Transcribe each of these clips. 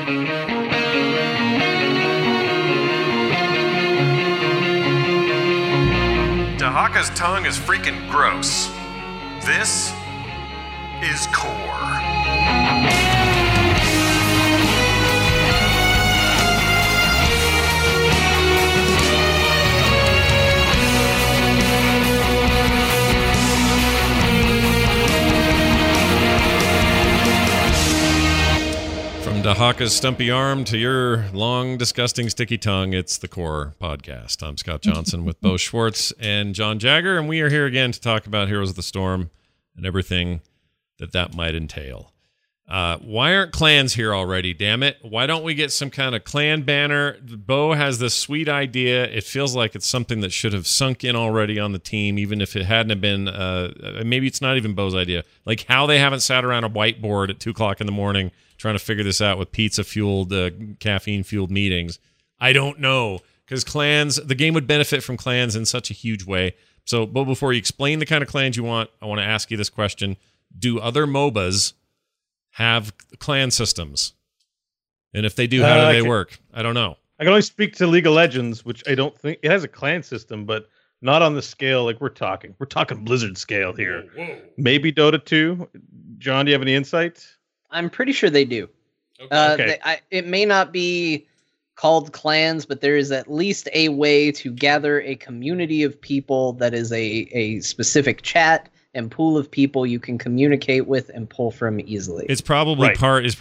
Dahaka's tongue is freaking gross. This is Core. From Dahaka's stumpy arm to your long, disgusting, sticky tongue, it's the Core Podcast. I'm Scott Johnson with Bo Schwartz and John Jagger, and we are here again to talk about Heroes of the Storm and everything that might entail. Why aren't clans here already, damn it? Why don't we get some kind of clan banner? Bo has this sweet idea. It feels like it's something that should have sunk in already on the team, even if it hadn't been, maybe it's not even Bo's idea. Like how they haven't sat around a whiteboard at 2 o'clock in the morning trying to figure this out with pizza-fueled, caffeine-fueled meetings. I don't know, because clans, the game would benefit from clans in such a huge way. So, Bo, before you explain the kind of clans you want, I want to ask you this question. Do other MOBAs have clan systems? And if they do, how do they work? I don't know. I can only speak to League of Legends, which I don't think it has a clan system, but not on the scale like we're talking. We're talking Blizzard scale here. Whoa. Maybe Dota 2. John, do you have any insights? I'm pretty sure they do. Okay. It may not be called clans, but there is at least a way to gather a community of people that is a specific chat and pool of people you can communicate with and pull from easily. It's probably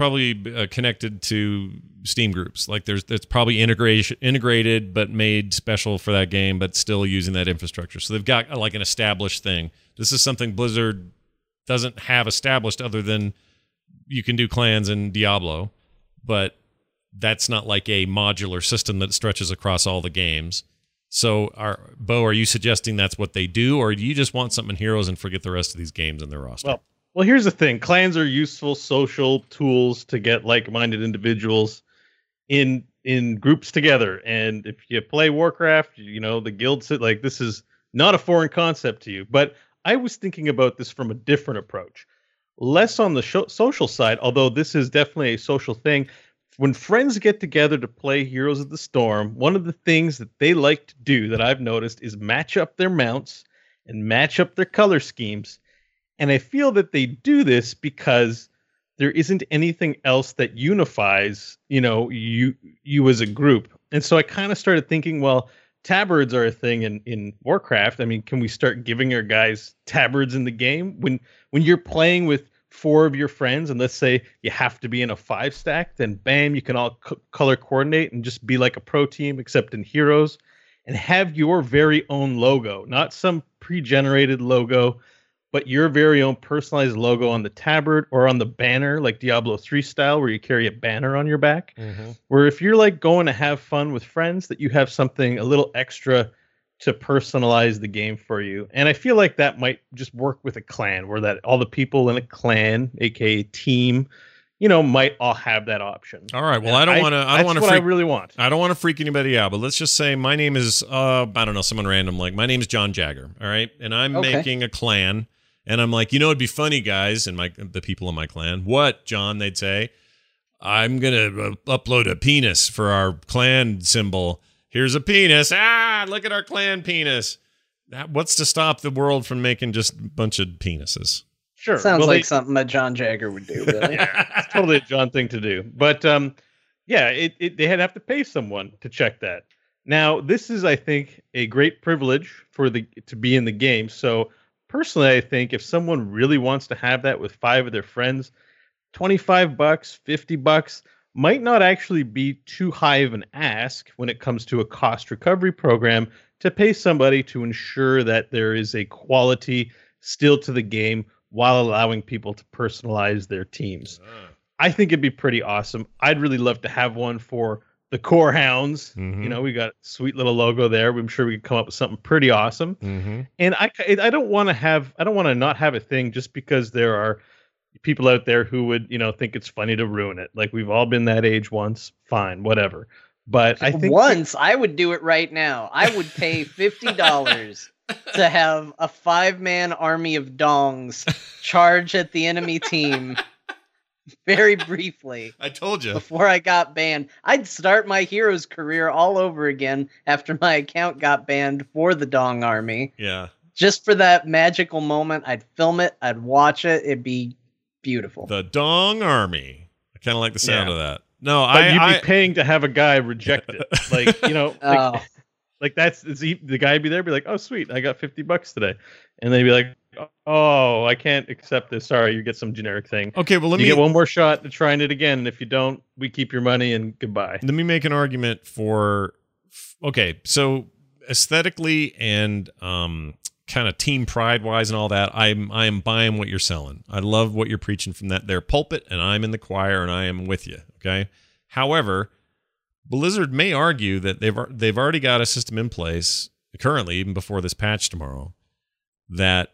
connected to Steam groups. Like it's probably integrated, but made special for that game, but still using that infrastructure. So they've got like an established thing. This is something Blizzard doesn't have established other than you can do clans in Diablo, but that's not like a modular system that stretches across all the games. So, Bo, are you suggesting that's what they do, or do you just want something in Heroes and forget the rest of these games in their roster? Well, here's the thing. Clans are useful social tools to get like-minded individuals in groups together. And if you play Warcraft, you know, the guilds, like, this is not a foreign concept to you. But I was thinking about this from a different approach. Less on the social side, although this is definitely a social thing. When friends get together to play Heroes of the Storm, one of the things that they like to do that I've noticed is match up their mounts and match up their color schemes. And I feel that they do this because there isn't anything else that unifies, you know, you as a group. And so I kind of started thinking, well, tabards are a thing in Warcraft. I mean, can we start giving our guys tabards in the game? When you're playing with 4 of your friends, and let's say you have to be in a 5 stack, then bam, you can all color coordinate and just be like a pro team, except in Heroes, and have your very own logo, not some pre-generated logo, but your very own personalized logo on the tabard or on the banner, like Diablo 3 style, where you carry a banner on your back. Mm-hmm. Where if you're like going to have fun with friends, that you have something a little extra to personalize the game for you. And I feel like that might just work with a clan, where that all the people in a clan, aka team, you know, might all have that option. All right. Well, I don't want to. I don't want to. I really want. I don't want to freak anybody out, but let's just say my name is I don't know, someone random. Like my name is John Jagger. All right, and I'm making a clan, and I'm like, you know, it'd be funny, guys, and the people in my clan. What, John? They'd say, I'm gonna upload a penis for our clan symbol. Here's a penis. Look at our clan penis. What's to stop the world from making just a bunch of penises? Sure. Sounds like something that John Jagger would do, really. Yeah, it's totally a John thing to do. But yeah, they had to have to pay someone to check that. Now, this is, I think, a great privilege to be in the game. So personally, I think if someone really wants to have that with 5 of their friends, $25, $50 might not actually be too high of an ask when it comes to a cost recovery program to pay somebody to ensure that there is a quality still to the game while allowing people to personalize their teams. I think it'd be pretty awesome. I'd really love to have one for the Core Hounds. Mm-hmm. You know, we got a sweet little logo there. I'm sure we could come up with something pretty awesome. Mm-hmm. And I don't want to not have a thing just because there are people out there who would, you know, think it's funny to ruin it. Like, we've all been that age once. Fine, whatever. But I think I would do it right now. I would pay $50 to have a 5-man army of dongs charge at the enemy team very briefly. I told you. Before I got banned, I'd start my hero's career all over again after my account got banned for the Dong Army. Yeah. Just for that magical moment, I'd film it, I'd watch it, it'd be beautiful. The Dong Army. I kind of like the sound of that. No, but you'd be paying to have a guy reject it. Like, you know, like the guy would be there, be like, oh, sweet, I got $50 today. And they'd be like, oh, I can't accept this. Sorry, you get some generic thing. Okay, well, you get one more shot at trying it again. And if you don't, we keep your money and goodbye. Let me make an argument for, okay, so aesthetically and kind of team pride wise and all that, I am buying what you're selling. I love what you're preaching from that there pulpit, and I'm in the choir and I am with you. Okay. However, Blizzard may argue that they've already got a system in place currently, even before this patch tomorrow, that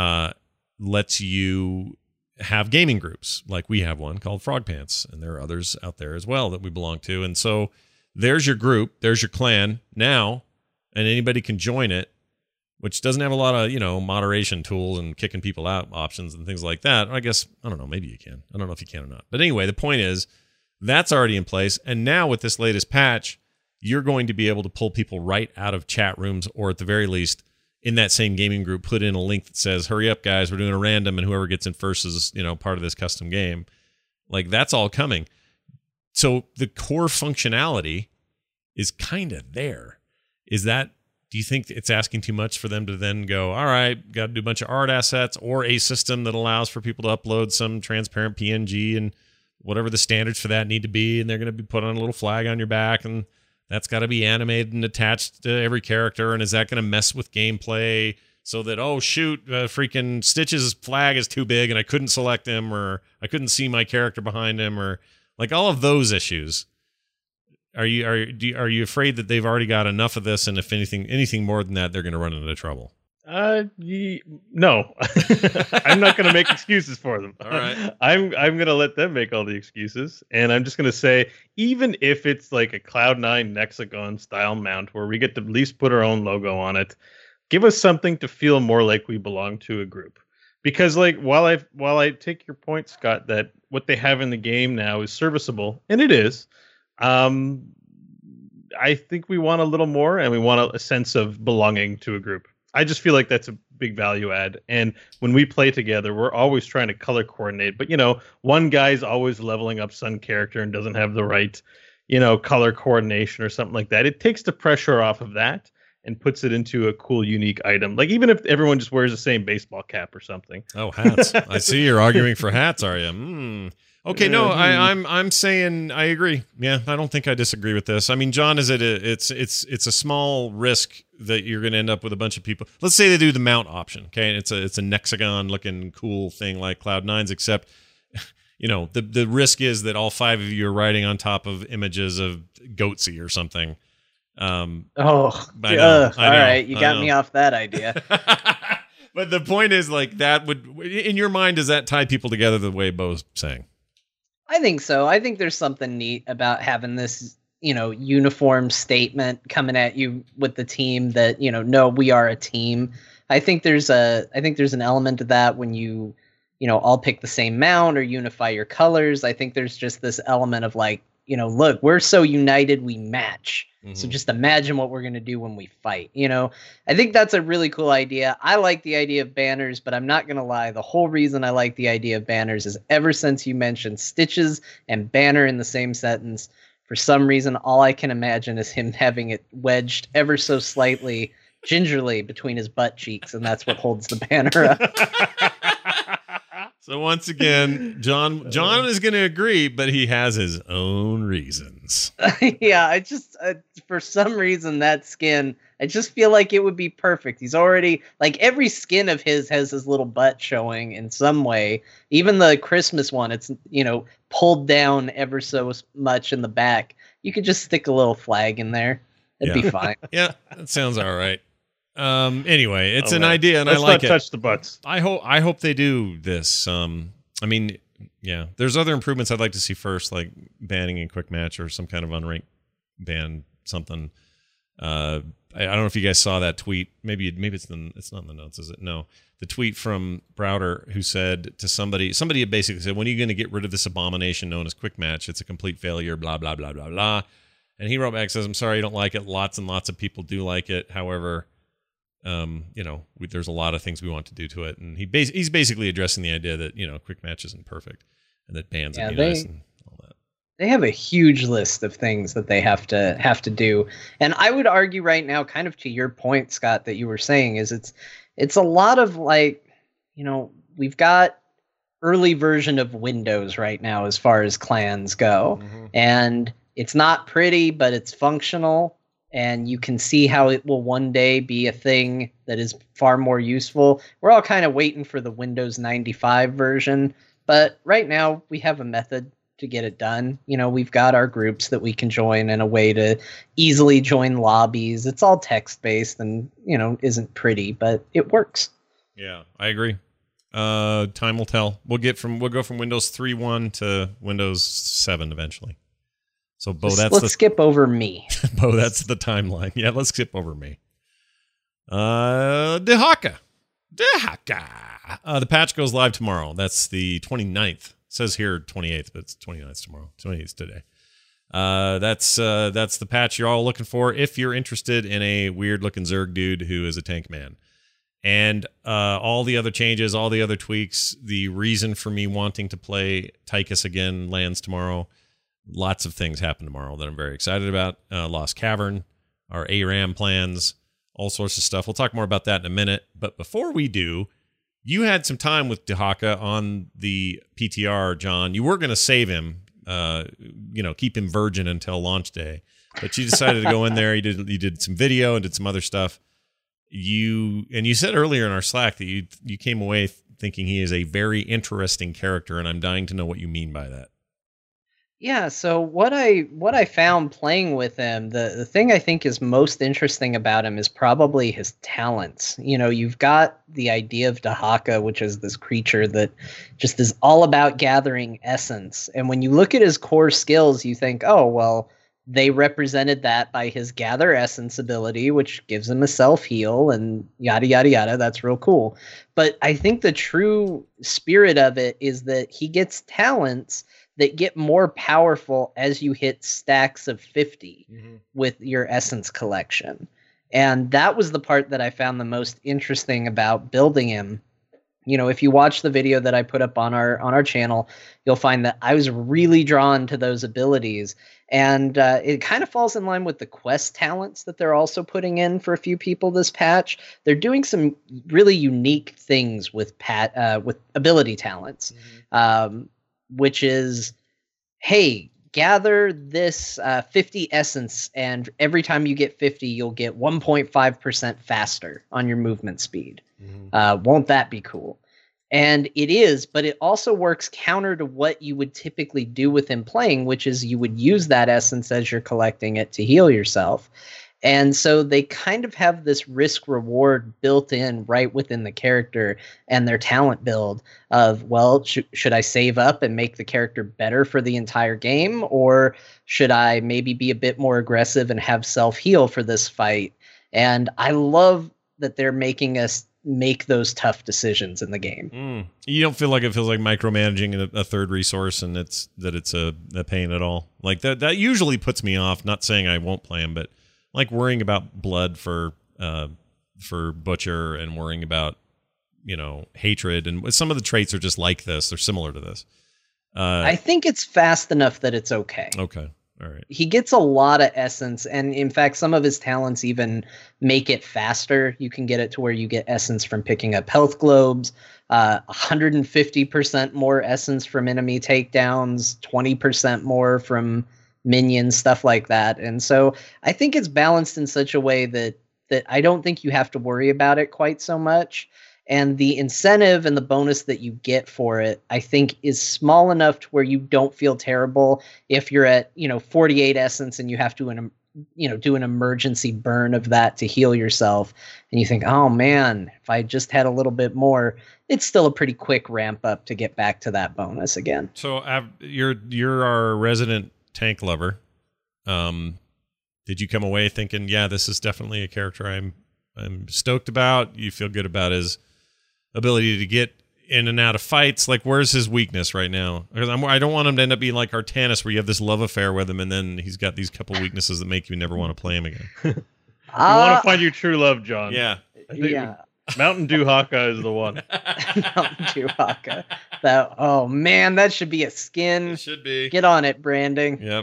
lets you have gaming groups. Like we have one called Frog Pants, and there are others out there as well that we belong to. And so there's your group, there's your clan now, and anybody can join it, which doesn't have a lot of, moderation tools and kicking people out options and things like that. I guess, I don't know, maybe you can. I don't know if you can or not. But anyway, the point is, that's already in place. And now with this latest patch, you're going to be able to pull people right out of chat rooms, or at the very least, in that same gaming group, put in a link that says, hurry up, guys, we're doing a random, and whoever gets in first is, part of this custom game. Like, that's all coming. So the core functionality is kind of there. Do you think it's asking too much for them to then go, all right, got to do a bunch of art assets, or a system that allows for people to upload some transparent PNG and whatever the standards for that need to be, and they're going to be put on a little flag on your back, and that's got to be animated and attached to every character, and is that going to mess with gameplay so that, oh, shoot, freaking Stitch's flag is too big and I couldn't select him, or I couldn't see my character behind him, or like all of those issues. Are you afraid that they've already got enough of this, and if anything more than that, they're going to run into trouble? No. I'm not going to make excuses for them. All right. I'm going to let them make all the excuses, and I'm just going to say, even if it's like a Cloud9 Nexagon style mount where we get to at least put our own logo on it, give us something to feel more like we belong to a group. Because like while I take your point, Scott, that what they have in the game now is serviceable, and it is. I think we want a little more, and we want a sense of belonging to a group. I just feel like that's a big value add. And when we play together, we're always trying to color coordinate. But, one guy's always leveling up some character and doesn't have the right, color coordination or something like that. It takes the pressure off of that and puts it into a cool, unique item. Like, even if everyone just wears the same baseball cap or something. Oh, hats. I see you're arguing for hats, are you? Okay, no, I'm saying I agree. Yeah, I don't think I disagree with this. I mean, John, it's a small risk that you're going to end up with a bunch of people. Let's say they do the mount option, okay? It's a Nexagon looking cool thing like Cloud9's, except the risk is that all 5 of you are riding on top of images of Goatsy or something. I know. All right, you got me off that idea. But the point is, like, that would, in your mind, does that tie people together the way Bo's saying? I think so. I think there's something neat about having this, uniform statement coming at you with the team that, no, we are a team. I think there's an element of that when you all pick the same mount or unify your colors. I think there's just this element of like, look, we're so united, we match. Mm-hmm. So just imagine what we're going to do when we fight. I think that's a really cool idea. I like the idea of banners, but I'm not going to lie. The whole reason I like the idea of banners is ever since you mentioned Stitches and banner in the same sentence, for some reason, all I can imagine is him having it wedged ever so slightly, gingerly between his butt cheeks. And that's what holds the banner up. So once again, John is going to agree, but he has his own reasons. Yeah, I just for some reason that skin, I just feel like it would be perfect. He's already like every skin of his has his little butt showing in some way. Even the Christmas one, it's pulled down ever so much in the back. You could just stick a little flag in there. It'd be fine. Yeah, that sounds all right. Anyway, it's an idea, and Let's I like not touch the butts. I hope they do this. I mean, yeah, there's other improvements I'd like to see first, like banning in quick match or some kind of unranked ban, something. I don't know if you guys saw that tweet. Maybe it's not in the notes, is it? No. The tweet from Browder, who said to somebody had basically said, when are you going to get rid of this abomination known as quick match? It's a complete failure, blah, blah, blah, blah, blah. And he wrote back, says, I'm sorry you don't like it. Lots and lots of people do like it. However, there's a lot of things we want to do to it. And he's basically addressing the idea that, quick match isn't perfect and that bans would be nice and all that. They have a huge list of things that they have to do. And I would argue right now, kind of to your point, Scott, that you were saying, is it's a lot of like, we've got early version of Windows right now as far as clans go. Mm-hmm. And it's not pretty, but it's functional. And you can see how it will one day be a thing that is far more useful. We're all kind of waiting for the Windows 95 version. But right now, we have a method to get it done. We've got our groups that we can join and a way to easily join lobbies. It's all text-based and, isn't pretty, but it works. Yeah, I agree. Time will tell. We'll go from Windows 3.1 to Windows 7 eventually. So, Bo, let's skip over me. Bo, that's the timeline. Yeah, let's skip over me. Dehaka. The patch goes live tomorrow. That's the 29th. It says here 28th, but it's 29th tomorrow. 28th today. That's the patch you're all looking for if you're interested in a weird-looking Zerg dude who is a tank man. And all the other changes, all the other tweaks, the reason for me wanting to play Tychus again lands tomorrow. Lots of things happen tomorrow that I'm very excited about. Lost Cavern, our ARAM plans, all sorts of stuff. We'll talk more about that in a minute. But before we do, you had some time with Dehaka on the PTR, John. You were going to save him, keep him virgin until launch day. But you decided to go in there. You did some video and did some other stuff. You said earlier in our Slack that you came away thinking he is a very interesting character, and I'm dying to know what you mean by that. Yeah, so what I found playing with him, the thing I think is most interesting about him is probably his talents. You've got the idea of Dehaka, which is this creature that just is all about gathering essence. And when you look at his core skills, you think, oh, well, they represented that by his gather essence ability, which gives him a self-heal and yada, yada, yada. That's real cool. But I think the true spirit of it is that he gets talents that get more powerful as you hit stacks of 50 with your essence collection. And that was the part that I found the most interesting about building him. If you watch the video that I put up on our channel, you'll find that I was really drawn to those abilities. And it kind of falls in line with the quest talents that they're also putting in for a few people this patch. They're doing some really unique things with ability talents. Which is, hey, gather this 50 essence, and every time you get 50, you'll get 1.5% faster on your movement speed. Won't that be cool? And it is, but it also works counter to what you would typically do with him playing, which is you would use that essence as you're collecting it to heal yourself. And so they kind of have this risk reward built in right within the character and their talent build of, well, should I save up and make the character better for the entire game? Or should I maybe be a bit more aggressive and have self-heal for this fight? And I love that they're making us make those tough decisions in the game. You don't feel like it feels like micromanaging a third resource and it's a pain at all. Like that usually puts me off, not saying I won't play him, but like worrying about blood for Butcher and worrying about, hatred. And some of the traits are just like this. They're similar to this. I think it's fast enough that it's okay. Okay. All right. He gets a lot of essence. And in fact, some of his talents even make it faster. You can get it to where you get essence from picking up health globes, 150% more essence from enemy takedowns, 20% more from minions, stuff like that. And so I think it's balanced in such a way that I don't think you have to worry about it quite so much. And the incentive and the bonus that you get for it, I think, is small enough to where you don't feel terrible if you're at, 48 essence and you have to, do an emergency burn of that to heal yourself. And you think, oh man, if I just had a little bit more, it's still a pretty quick ramp up to get back to that bonus again. So you're our resident tank lover. Did Did you come away thinking, yeah, this is definitely a character I'm stoked about? You feel good about his ability to get in and out of fights? Like, where's his weakness right now? Because I don't want him to end up being like Artanis, where you have this love affair with him, and then he's got these couple weaknesses that make you never want to play him again. You want to find your true love, John. Yeah. Yeah. Mountain Dew Haka is the one. Mountain Dew Haka. Oh man, that should be a skin. It should be. Get on it, branding. Yep.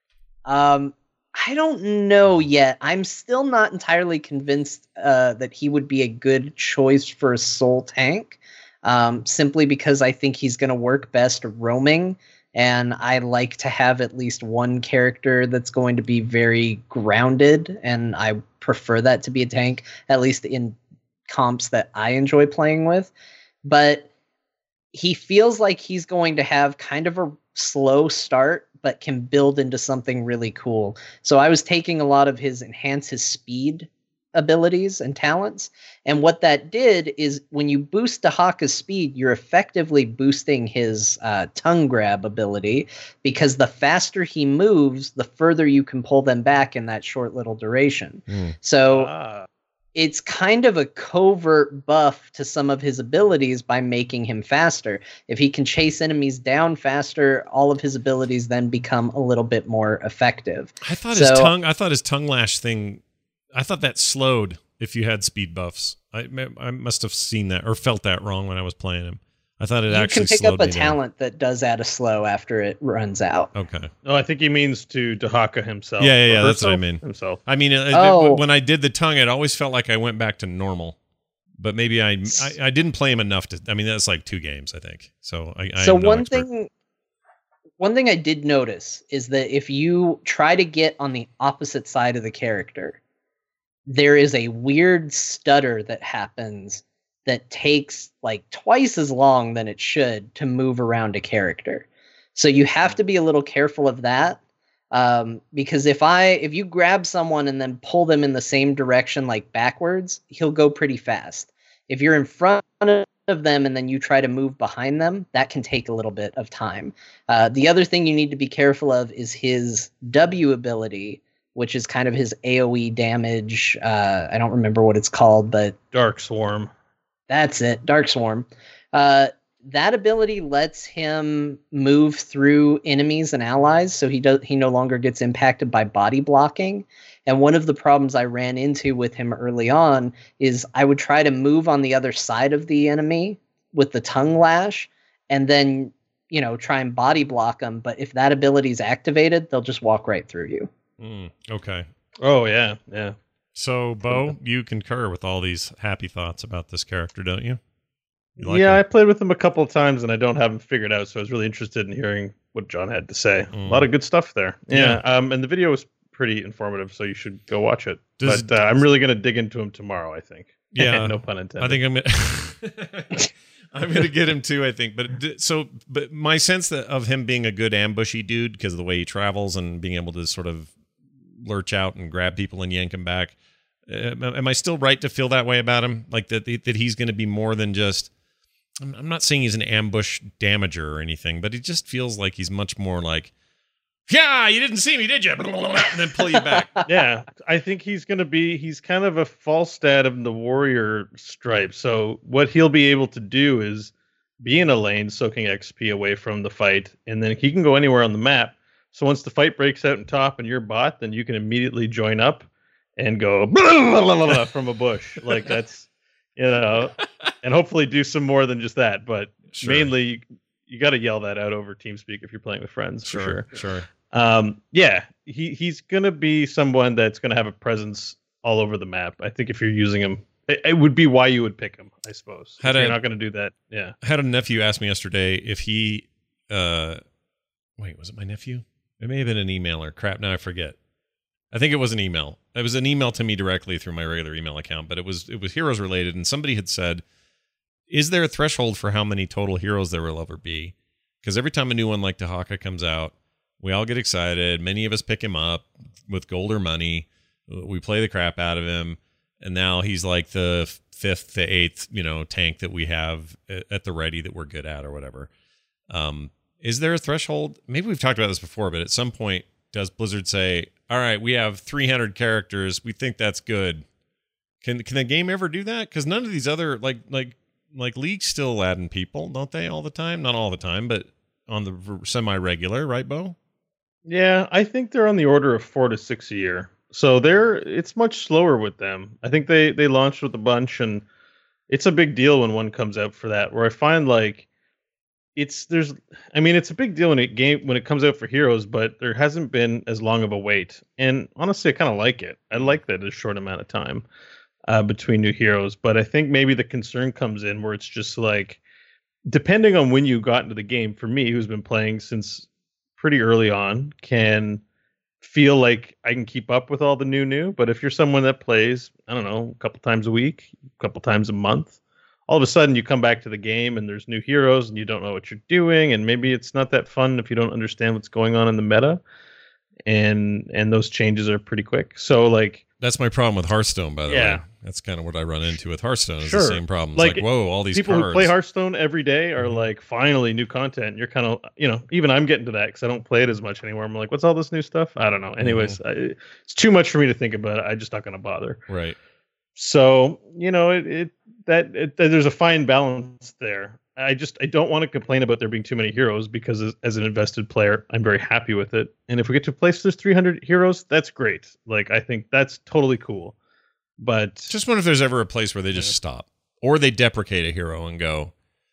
I don't know yet. I'm still not entirely convinced that he would be a good choice for a soul tank, simply because I think he's going to work best roaming, and I like to have at least one character that's going to be very grounded, and I prefer that to be a tank, at least in comps that I enjoy playing with. But he feels like he's going to have kind of a slow start, but can build into something really cool. So I was taking a lot of his enhance his speed abilities and talents. And what that did is when you boost Dahaka's speed, you're effectively boosting his tongue grab ability, because the faster he moves, the further you can pull them back in that short little duration. So it's kind of a covert buff to some of his abilities by making him faster. If he can chase enemies down faster, all of his abilities then become a little bit more effective. I thought his tongue lash thing, I thought that slowed if you had speed buffs. I must have seen that or felt that wrong when I was playing him. I thought it actually slowed me down. You can pick up a talent that does add a slow after it runs out. Okay. No, I think he means to Dahaka himself. Yeah, that's what I mean. Himself. I mean, when I did the tongue, it always felt like I went back to normal. But maybe I didn't play him enough to. I mean, that's like 2 games, I think. So one thing I did notice is that if you try to get on the opposite side of the character, there is a weird stutter that happens that takes like twice as long than it should to move around a character. So you have to be a little careful of that. Because if you grab someone and then pull them in the same direction, like backwards, he'll go pretty fast. If you're in front of them and then you try to move behind them, that can take a little bit of time. The other thing you need to be careful of is his W ability, which is kind of his AoE damage. I don't remember what it's called, but Dark Swarm. That's it, Dark Swarm. That ability lets him move through enemies and allies, so he no longer gets impacted by body blocking. And one of the problems I ran into with him early on is I would try to move on the other side of the enemy with the tongue lash, and then try and body block them. But if that ability is activated, they'll just walk right through you. Okay. Oh yeah. So, Bo, you concur with all these happy thoughts about this character, don't you? I played with him a couple of times, and I don't have him figured out, so I was really interested in hearing what John had to say. A lot of good stuff there. Yeah. And the video was pretty informative, so you should go watch it. I'm really going to dig into him tomorrow, I think. Yeah. No pun intended. I think I'm going to get him too, I think. But my sense of him being a good ambushy dude, because of the way he travels and being able to sort of lurch out and grab people and yank them back. Am I still right to feel that way about him? Like that he's going to be more than just. I'm not saying he's an ambush damager or anything, but it just feels like he's much more like, yeah, you didn't see me, did you? And then pull you back. Yeah, I think he's kind of a Falstad of the warrior stripe. So what he'll be able to do is be in a lane, soaking XP away from the fight, and then he can go anywhere on the map. So once the fight breaks out in top and you're bot, then you can immediately join up and go from a bush. Like that's, and hopefully do some more than just that. But mainly you got to yell that out over TeamSpeak if you're playing with friends. Sure. He's going to be someone that's going to have a presence all over the map. I think if you're using him, it would be why you would pick him, I suppose. You're not going to do that. Yeah. I had a nephew ask me yesterday if he, was it my nephew? It may have been an emailer. Crap, now I forget. I think it was an email. It was an email to me directly through my regular email account, but it was Heroes related, and somebody had said, is there a threshold for how many total heroes there will ever be? Because every time a new one like Dahaka comes out, we all get excited. Many of us pick him up with gold or money. We play the crap out of him, and now he's like the 5th to 8th, tank that we have at the ready that we're good at or whatever. Is there a threshold? Maybe we've talked about this before, but at some point, does Blizzard say, all right, we have 300 characters. We think that's good. Can the game ever do that? Because none of these other like League's still adding people, don't they? All the time, not all the time, but on the semi-regular, right, Bo? Yeah, I think they're on the order of 4 to 6 a year. So it's much slower with them. I think they launched with a bunch, and it's a big deal when one comes out for that. Where I find like it's a big deal when it comes out for Heroes, but there hasn't been as long of a wait. And honestly, I kind of like it. I like that it's a short amount of time between new heroes. But I think maybe the concern comes in where it's just like, depending on when you got into the game, for me, who's been playing since pretty early on, can feel like I can keep up with all the new. But if you're someone that plays, I don't know, a couple times a week, a couple times a month, all of a sudden you come back to the game and there's new heroes and you don't know what you're doing, and maybe it's not that fun if you don't understand what's going on in the meta, and those changes are pretty quick. So like, that's my problem with Hearthstone, by the way. That's kind of what I run into with Hearthstone. Is the same problem. It's like, whoa, all these people cards. Who play Hearthstone every day are like, finally new content. You're kind of, even I'm getting to that because I don't play it as much anymore. I'm like, what's all this new stuff? I don't know. Anyways, it's too much for me to think about it. I'm just not going to bother. Right. So there's a fine balance there. I don't want to complain about there being too many heroes, because as an invested player, I'm very happy with it. And if we get to a place there's 300 heroes, that's great. Like, I think that's totally cool. But just wonder if there's ever a place where they just stop, or they deprecate a hero and go,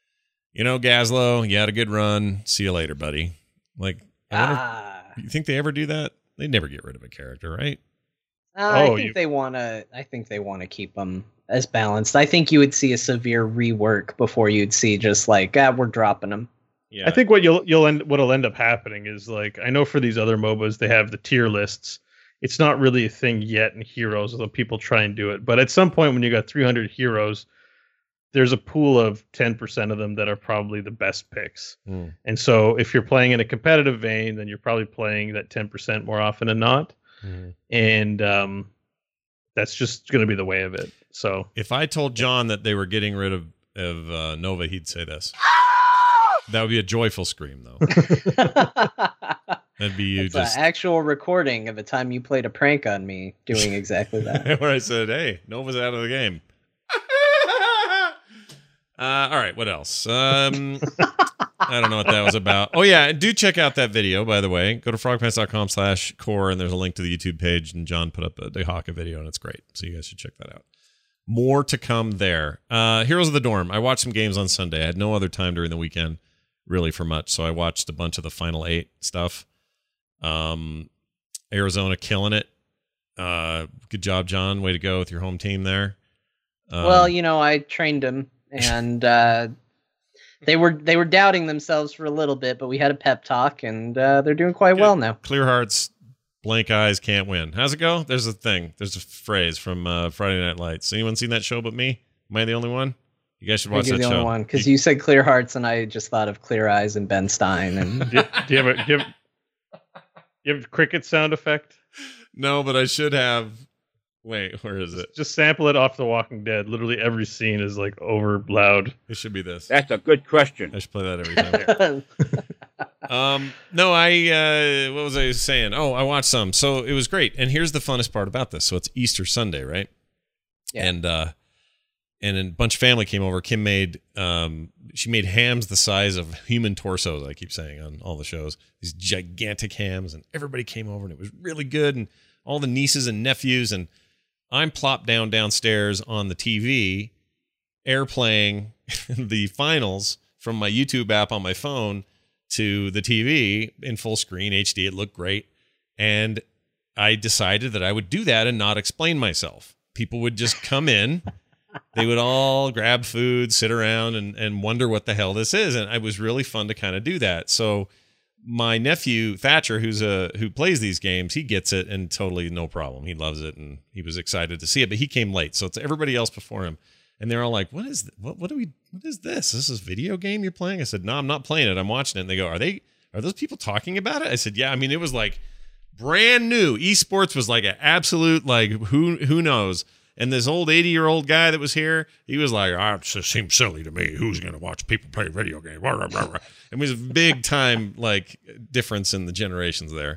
Gazlo, you had a good run. See you later, buddy. Like, you think they ever do that? They never get rid of a character, right? I think they want to keep them as balanced. I think you would see a severe rework before you'd see just like, we're dropping them. Yeah. I think what'll end up happening is, like, I know for these other MOBAs they have the tier lists. It's not really a thing yet in Heroes, although people try and do it. But at some point when you got 300 heroes, there's a pool of 10% of them that are probably the best picks. And so if you're playing in a competitive vein, then you're probably playing that 10% more often than not. And that's just going to be the way of it. So if I told John that they were getting rid of Nova, he'd say this. That would be a joyful scream, though. That'd be you. It's just an actual recording of a time you played a prank on me doing exactly that. Where I said, "Hey, Nova's out of the game." All right, what else? I don't know what that was about. Oh yeah, do check out that video, by the way. Go to frogpants.com/core, and there's a link to the YouTube page, and John put up a Dehaka video, and it's great. So you guys should check that out. More to come there. Heroes of the Dorm. I watched some games on Sunday. I had no other time during the weekend, really, for much. So I watched a bunch of the Final 8 stuff. Arizona killing it. Good job, John. Way to go with your home team there. Well, I trained them, and they were doubting themselves for a little bit, but we had a pep talk, and they're doing quite well now. Clear hearts, blank eyes can't win. How's it go? There's a thing. There's a phrase from Friday Night Lights. Anyone seen that show but me? Am I the only one? You guys should watch that show. You're the only one, because you said Clear Hearts, and I just thought of Clear Eyes and Ben Stein. And do you have cricket sound effect? No, but I should have. Wait, where is it? Just sample it off The Walking Dead. Literally every scene is like over loud. It should be this. That's a good question. I should play that every time. No, what was I saying? Oh, I watched some. So it was great. And here's the funnest part about this. So it's Easter Sunday, right? Yeah. And a bunch of family came over. Kim made she made hams the size of human torsos, I keep saying on all the shows. These gigantic hams, and everybody came over, and it was really good. And all the nieces and nephews, and I'm plopped downstairs on the TV, airplaying the finals from my YouTube app on my phone to the TV in full screen HD. It looked great. And I decided that I would do that and not explain myself. People would just come in. They would all grab food, sit around, and wonder what the hell this is. And it was really fun to kind of do that. So my nephew, Thatcher, who plays these games, he gets it and totally no problem. He loves it, and he was excited to see it, but he came late. So it's everybody else before him. And they're all like, what is this? Is this a video game you're playing? I said, no, I'm not playing it. I'm watching it. And they go, are those people talking about it? I said, yeah. I mean, it was like brand new. Esports was like an absolute, like, who knows? And this old 80-year-old guy that was here, he was like, it just seems silly to me. Who's going to watch people play video games? And it was a big time, like, difference in the generations there.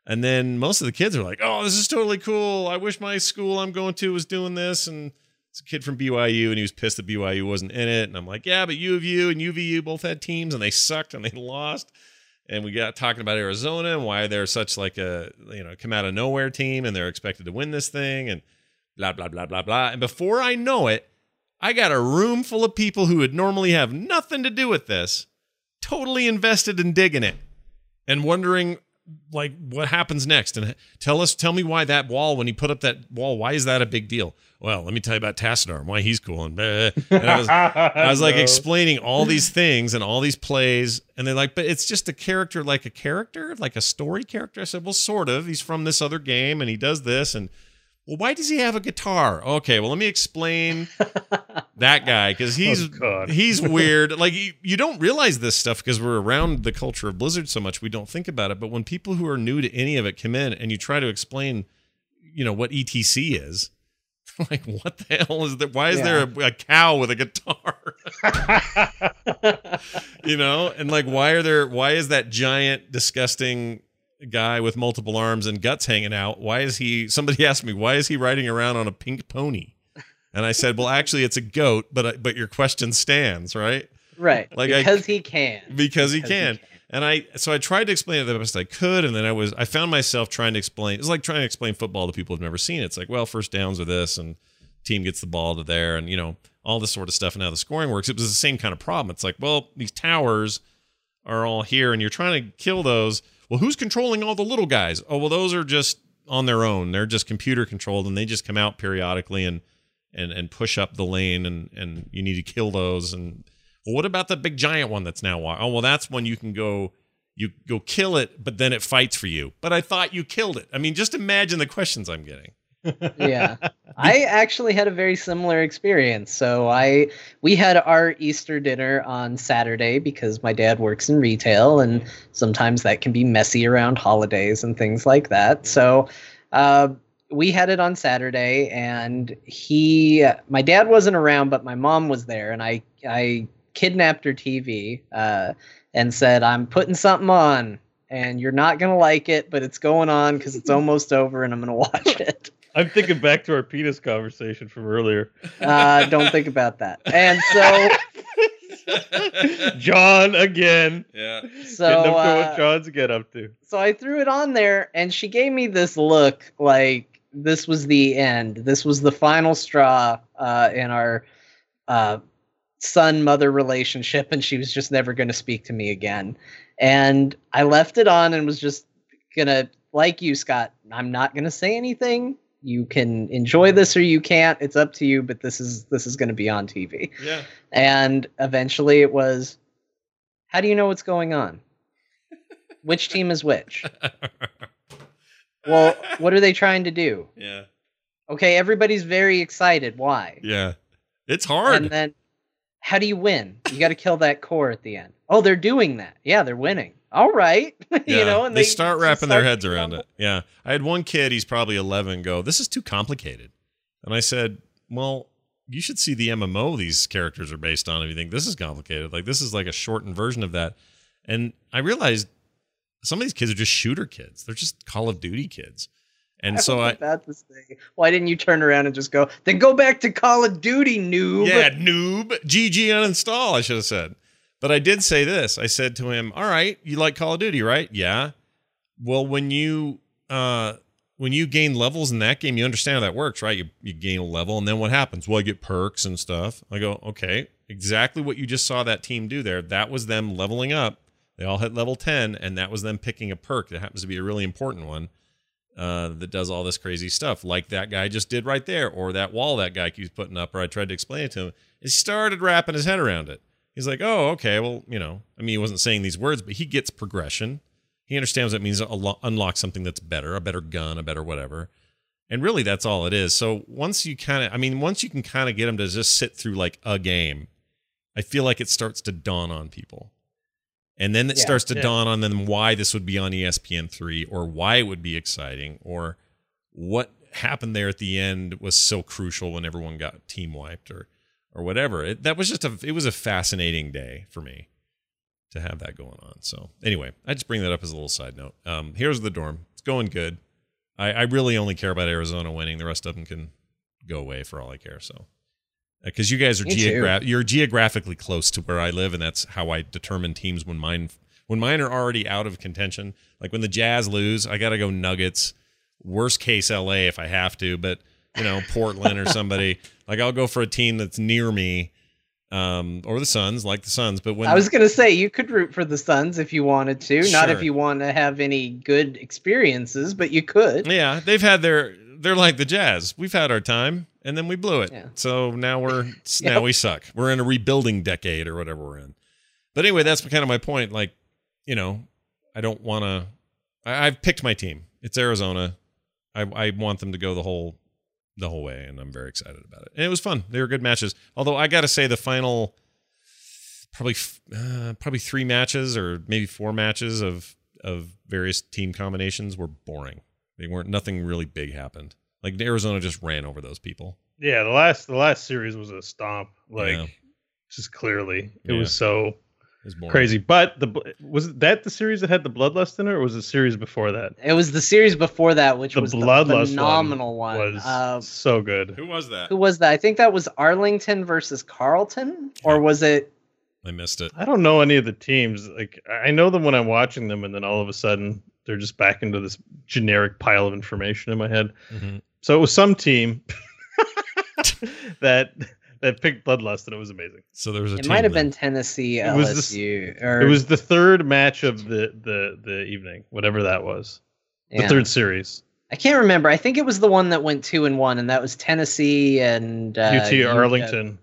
And then most of the kids are like, oh, this is totally cool. I wish my school I'm going to was doing this. And it's a kid from BYU, and he was pissed that BYU wasn't in it. And I'm like, yeah, but U of U and UVU both had teams, and they sucked and they lost. And we got talking about Arizona and why they're such like a, come out of nowhere team, and they're expected to win this thing, and blah, blah, blah, blah, blah. And before I know it, I got a room full of people who would normally have nothing to do with this, totally invested in digging it and wondering, like, what happens next. And tell me why that wall, when he put up that wall, why is that a big deal? Well, let me tell you about Tassadar and why he's cool. And I was like explaining all these things and all these plays. And they're like, but it's just a character, like a story character. I said, well, sort of. He's from this other game and he does this. And well, why does he have a guitar? Okay, well, let me explain that guy, because he's weird. Like, you don't realize this stuff because we're around the culture of Blizzard so much, we don't think about it. But when people who are new to any of it come in and you try to explain, what ETC is, like, what the hell is that? Why is there a cow with a guitar? And like, why is that giant, disgusting guy with multiple arms and guts hanging out? Somebody asked me, why is he riding around on a pink pony? And I said, well, actually it's a goat, but your question stands, right? Right. Like because he can. Because he can. And I tried to explain it the best I could, and then I found myself trying to explain. It's like trying to explain football to people who've never seen it. It's like, well, first downs are this, and team gets the ball to there, and all this sort of stuff, and how the scoring works. It was the same kind of problem. It's like, well, these towers are all here, and you're trying to kill those. Well, who's controlling all the little guys? Oh, well, those are just on their own. They're just computer controlled, and they just come out periodically and push up the lane, and you need to kill those. And well, what about the big giant one that's now walking? Oh, well, that's when you go kill it, but then it fights for you. But I thought you killed it. I mean, just imagine the questions I'm getting. Yeah. I actually had a very similar experience. So we had our Easter dinner on Saturday because my dad works in retail, and sometimes that can be messy around holidays and things like that. So we had it on Saturday, and my dad wasn't around, but my mom was there, and I kidnapped her TV and said, I'm putting something on, and you're not going to like it, but it's going on because it's almost over, and I'm going to watch it. I'm thinking back to our penis conversation from earlier. Don't think about that. And so... John again. Yeah. So, getting up to what John's get up to. So I threw it on there, and she gave me this look like this was the end. This was the final straw in our son-mother relationship, and she was just never going to speak to me again. And I left it on and was just going to, like you, Scott, I'm not going to say anything. You can enjoy this or you can't. It's up to you, but this is going to be on TV. Yeah. And eventually it was, how do you know what's going on? Which team is which? Well, what are they trying to do? Yeah. Okay, everybody's very excited. Why? Yeah. It's hard. And then, how do you win? You got to kill that core at the end. Oh, they're doing that. Yeah, they're winning. All right. Yeah. And they start wrapping their heads around it. Yeah. I had one kid, he's probably 11, go, this is too complicated. And I said, well, you should see the MMO these characters are based on if you think this is complicated. Like, this is like a shortened version of that. And I realized some of these kids are just shooter kids. They're just Call of Duty kids. And so about to say, why didn't you turn around and just go, then go back to Call of Duty, noob? Yeah, noob. GG uninstall, I should have said. But I did say this. I said to him, all right, you like Call of Duty, right? Yeah. Well, when you gain levels in that game, you understand how that works, right? You gain a level, and then what happens? Well, I get perks and stuff. I go, okay, exactly what you just saw that team do there. That was them leveling up. They all hit level 10, and that was them picking a perk that happens to be a really important one that does all this crazy stuff, like that guy just did right there, or that wall that guy keeps putting up, or I tried to explain it to him. He started wrapping his head around it. He's like, oh, okay, well, I mean, he wasn't saying these words, but he gets progression. He understands what it means to unlock something that's better, a better gun, a better whatever. And really, that's all it is. So once you can kind of get him to just sit through like a game, I feel like it starts to dawn on people. And then it starts to dawn on them why this would be on ESPN3, or why it would be exciting, or what happened there at the end was so crucial when everyone got team wiped, or whatever. It was a fascinating day for me to have that going on. So anyway, I just bring that up as a little side note. Heroes of the Dorm. It's It's going good. I really only care about Arizona winning. The rest of them can go away for all I care. So, because you guys are you're geographically close to where I live, and that's how I determine teams when mine are already out of contention. Like when the Jazz lose, I got to go Nuggets. Worst case, LA if I have to, but Portland or somebody. Like I'll go for a team that's near me. Or the Suns, like the Suns, but when I was gonna say you could root for the Suns if you wanted to, not Sure. if you want to have any good experiences, but you could. Yeah, they're like the Jazz. We've had our time, and then we blew it. Yeah. So now now we suck. We're in a rebuilding decade or whatever we're in. But anyway, that's kind of my point. Like, I don't want to. I've picked my team. It's Arizona. I want them to go the whole way, and I'm very excited about it. And it was fun. They were good matches. Although I got to say, the final probably 3 matches or maybe 4 matches of various team combinations were boring. Nothing really big happened. Like Arizona just ran over those people. Yeah, the last series was a stomp. Just clearly, it was so boring. crazy. But was that the series that had the Bloodlust in it, or was it the series before that? It was the series before that, which was the Bloodlust phenomenal one. Was so good. Who was that? Who was that? I think that was Arlington versus Carleton, or was it? I missed it. I don't know any of the teams. Like I know them when I'm watching them, and then all of a sudden they're just back into this generic pile of information in my head. Mm-hmm. So it was some team that picked Bloodlust, and it was amazing. So there was It might have been Tennessee, LSU. It was the third match of the evening, whatever that was. The third series. I can't remember. I think it was the one that went 2-1, and that was Tennessee and UT Arlington.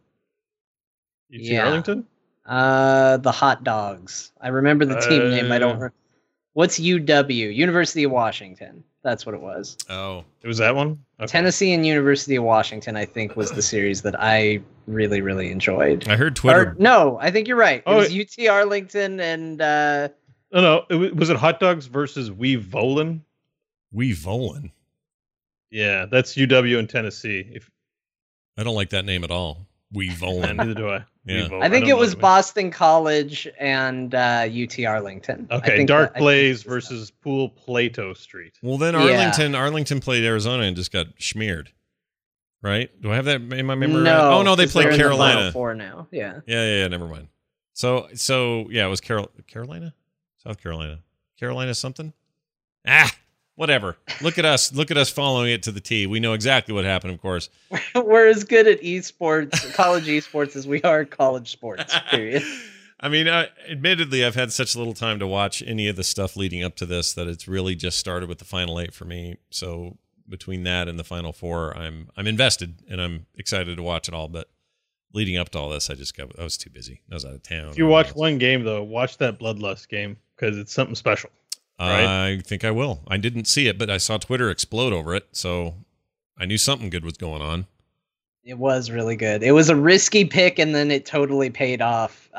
UT Arlington? The Hot Dogs. I remember the team name. I don't remember. What's UW? University of Washington. That's what it was. Oh. It was that one? Okay. Tennessee and University of Washington, I think, was the series that I really, really enjoyed. I heard Twitter. No, I think you're right. It was UT Arlington and... No. Was it Hot Dogs versus Wee Volin? Wee Volin? Yeah, that's UW and Tennessee. I don't like that name at all. Wee Volin. Neither do I. Yeah. I think it was Boston College and UT Arlington. Okay, Dark Blaze versus Pool Plato Street. Well, then Arlington played Arizona and just got schmeared. Right? Do I have that in my memory? No. Oh, no, they played Carolina. In the Final Four now. Yeah. Yeah, never mind. So yeah, it was Carolina? South Carolina. Carolina something? Whatever. Look at us following it to the T. We know exactly what happened, of course. We're as good at esports, college esports, as we are at college sports, period. I mean, admittedly, I've had such little time to watch any of the stuff leading up to this that it's really just started with the Final 8 for me. So between that and the Final 4, I'm invested, and I'm excited to watch it all. But leading up to all this, I was too busy. I was out of town. If you watch one game, though, watch that Bloodlust game, because it's something special. Right? I think I will. I didn't see it, but I saw Twitter explode over it, so I knew something good was going on. It was really good. It was a risky pick, and then it totally paid off.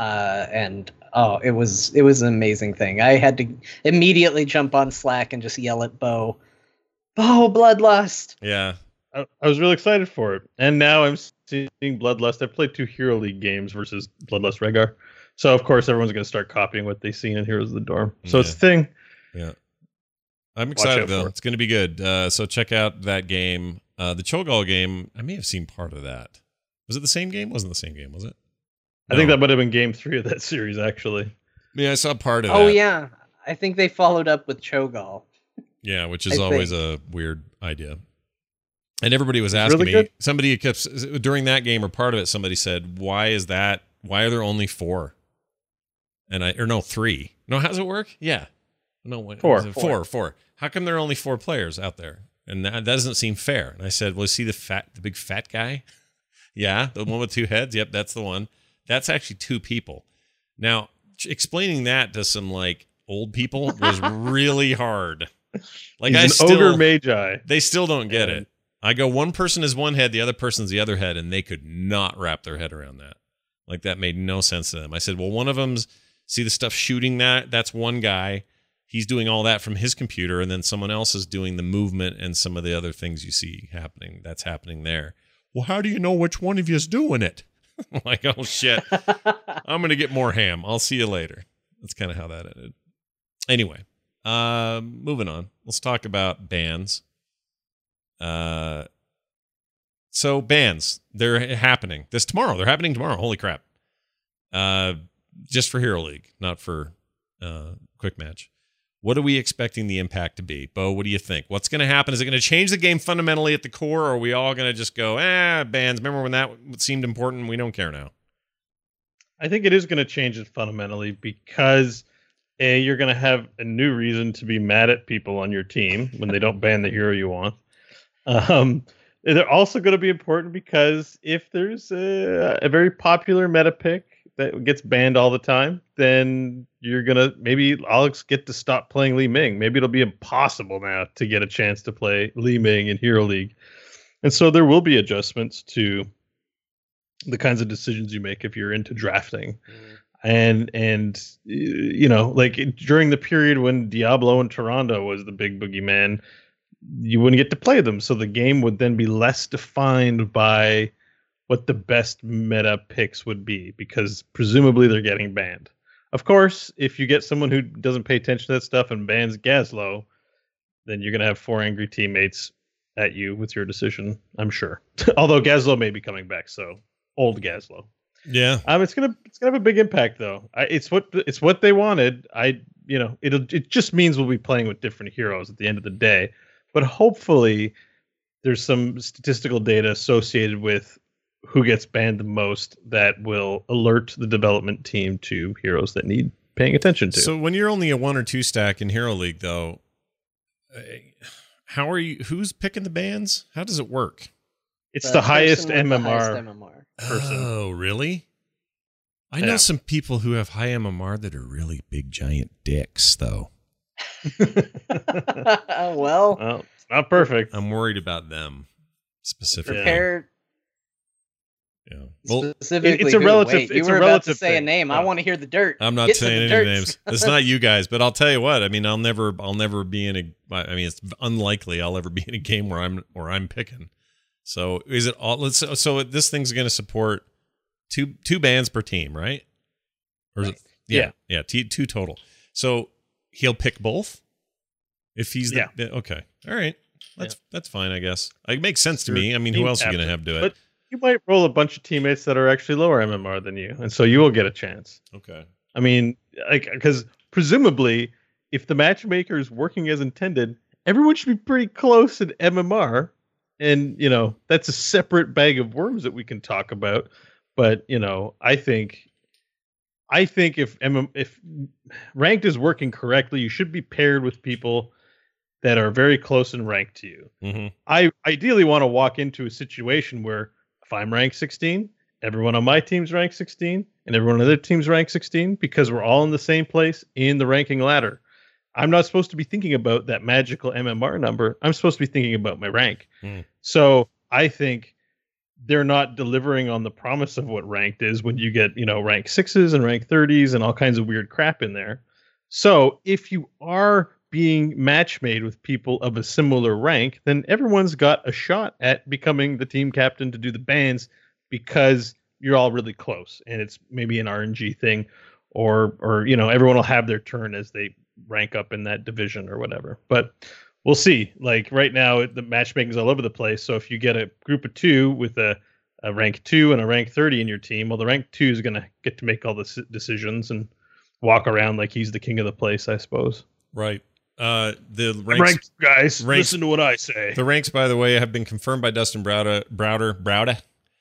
It was an amazing thing. I had to immediately jump on Slack and just yell at Bo, Bloodlust. Yeah. I was really excited for it. And now I'm seeing Bloodlust. I played 2 Hero League games versus Bloodlust Rhaegar. So, of course, everyone's going to start copying what they see in Heroes of the Dorm. So it's a thing. Yeah. I'm excited, though. It's going to be good. So check out that game. The Cho'Gall game, I may have seen part of that. Was it the same game? Wasn't the same game, was it? I think that might have been game 3 of that series, actually. Yeah, I saw part of that. Oh, yeah. I think they followed up with Cho'Gall. Yeah, which is always a weird idea. And everybody was asking me. Somebody kept, during that game or part of it, somebody said, why is that? Why are there only 4? And 3. No, how does it work? Yeah. No, 4. 4. How come there are only 4 players out there? And that doesn't seem fair. And I said, well, see the big fat guy? Yeah, the one with 2 heads. Yep, that's the one. That's actually 2 people. Now, explaining that to some old people was really hard. He's an ogre magi. They still don't get it. I go, one person is one head, the other person's the other head, and they could not wrap their head around that. That made no sense to them. I said, well, one of them's, see the stuff shooting that's one guy. He's doing all that from his computer, and then someone else is doing the movement and some of the other things you see happening. That's happening there. Well, how do you know which one of you is doing it? I'm like, oh, shit. I'm going to get more ham. I'll see you later. That's kind of how that ended. Anyway, Moving on. Let's talk about bans. So bans, they're happening tomorrow. They're happening tomorrow. Holy crap. Just for Hero League, not for Quick Match. What are we expecting the impact to be? Bo, what do you think? What's going to happen? Is it going to change the game fundamentally at the core, or are we all going to just go, bans? Remember when that seemed important? We don't care now. I think it is going to change it fundamentally because you're going to have a new reason to be mad at people on your team when they don't ban the hero you want. They're also going to be important because if there's a very popular meta pick that gets banned all the time, then you're going to maybe Alex get to stop playing Li Ming. Maybe it'll be impossible now to get a chance to play Li Ming in Hero League. And so there will be adjustments to the kinds of decisions you make if you're into drafting. And you know, like during the period when Diablo and Tyrande was the big boogeyman, you wouldn't get to play them. So the game would then be less defined by what the best meta picks would be, because presumably they're getting banned. Of course, if you get someone who doesn't pay attention to that stuff and bans Gazlowe, then you're going to have 4 angry teammates at you with your decision, I'm sure. Although Gazlowe may be coming back, so old Gazlowe. Yeah. It's gonna have a big impact though. It's what they wanted. It just means we'll be playing with different heroes at the end of the day. But hopefully there's some statistical data associated with who gets banned the most that will alert the development team to heroes that need paying attention to. So when you're only a 1 or 2 stack in Hero League though, who's picking the bans? How does it work? It's the highest MMR. Highest MMR. Person. Oh, really? I know some people who have high MMR that are really big, giant dicks, though. Well, it's not perfect. I'm worried about them specifically. Prepare. Yeah. Well, specifically, it's a relative. Wait, you were about to say a name. I want to hear the dirt. I'm not saying any names. It's not you guys, but I'll tell you what. I mean, I'll never be in a. I mean, it's unlikely I'll ever be in a game where I'm picking. So is it all? So this thing's going to support two bans per team, right? Or is it? Yeah, two total. So he'll pick both if he's okay. All right, that's fine, I guess. It makes sense to me. I mean, who else are you going to have do it? But you might roll a bunch of teammates that are actually lower MMR than you, and so you will get a chance. Okay. I mean, because presumably, if the matchmaker is working as intended, everyone should be pretty close in MMR. And, you know, that's a separate bag of worms that we can talk about. But, you know, I think if ranked is working correctly, you should be paired with people that are very close in rank to you. Mm-hmm. I ideally want to walk into a situation where if I'm ranked 16, everyone on my team's ranked 16, and everyone on their team's ranked 16, because we're all in the same place in the ranking ladder. I'm not supposed to be thinking about that magical MMR number. I'm supposed to be thinking about my rank. So I think they're not delivering on the promise of what ranked is when you get, you know, rank 6s and rank 30s and all kinds of weird crap in there. So if you are being match made with people of a similar rank, then everyone's got a shot at becoming the team captain to do the bans because you're all really close and it's maybe an RNG thing or you know, everyone will have their turn as they rank up in that division or whatever. But we'll see. Like right now, the matchmaking's all over the place. So if you get a group of 2 with a rank 2 and a rank 30 in your team, well, the rank 2 is going to get to make all the decisions and walk around like he's the king of the place, I suppose. Right. The ranks, guys, listen to what I say. The ranks, by the way, have been confirmed by Dustin Browder.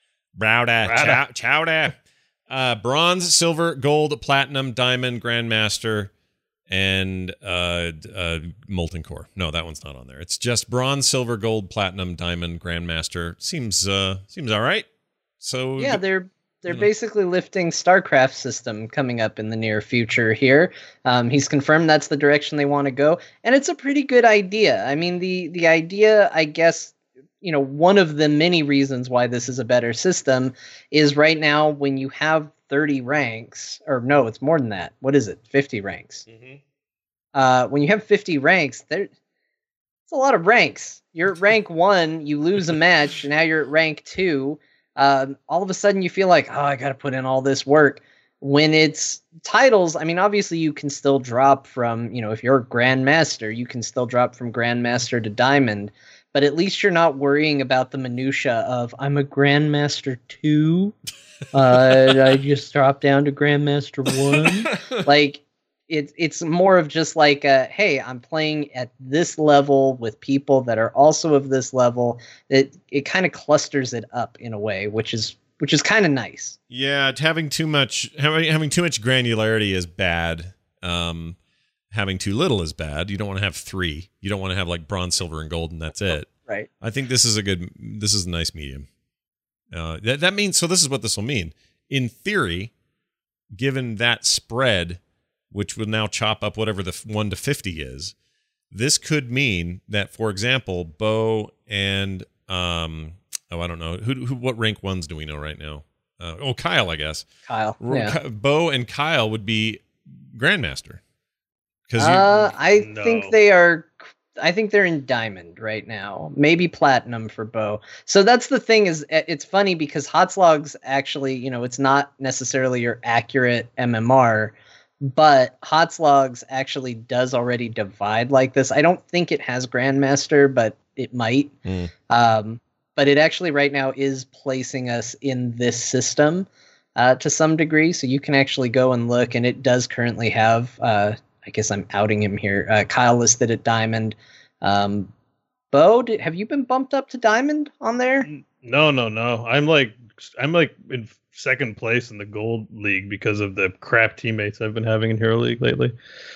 Chowder. Bronze, silver, gold, platinum, diamond, grandmaster, and molten core. No, that one's not on there. It's just bronze, silver, gold, platinum, diamond, grandmaster. Seems all right. So yeah, they're basically lifting StarCraft system coming up in the near future here. He's confirmed that's the direction they want to go, and it's a pretty good idea. I mean, the idea, I guess, you know, one of the many reasons why this is a better system is right now when you have 30 ranks, or no, it's more than that. What is it? 50 ranks. Mm-hmm. When you have 50 ranks, it's a lot of ranks. You're at rank 1, you lose a match, and now you're at rank 2. All of a sudden you feel like, oh, I got to put in all this work. when it's titles, I mean, obviously you can still drop from, if you're a Grandmaster, you can still drop from Grandmaster to Diamond, but at least you're not worrying about the minutia of, I'm a Grandmaster 2, I just dropped down to Grandmaster 1. Like, it's more of just like, hey, I'm playing at this level with people that are also of this level. It kind of clusters it up in a way, which is kind of nice. Yeah, having too much granularity is bad. Having too little is bad. You don't want to have 3. You don't want to have like bronze, silver, and gold, and that's it. Right. I think this is a nice medium. That means, so this is what this will mean. In theory, given that spread, which will now chop up whatever the 1 to 50 is, this could mean that, for example, Bo and I don't know. What rank 1s do we know right now? Kyle, I guess. Kyle. Yeah. Bo and Kyle would be Grandmaster. I think they're in Diamond right now. Maybe Platinum for Bo. So that's the thing, is it's funny because Hotslogs actually, it's not necessarily your accurate MMR, but Hotslogs actually does already divide like this. I don't think it has Grandmaster, but it might. But it actually right now is placing us in this system to some degree. So you can actually go and look, and it does currently have, I guess I'm outing him here, Kyle listed at Diamond. Bo, have you been bumped up to Diamond on there? No. I'm like in second place in the Gold League because of the crap teammates I've been having in Hero League lately.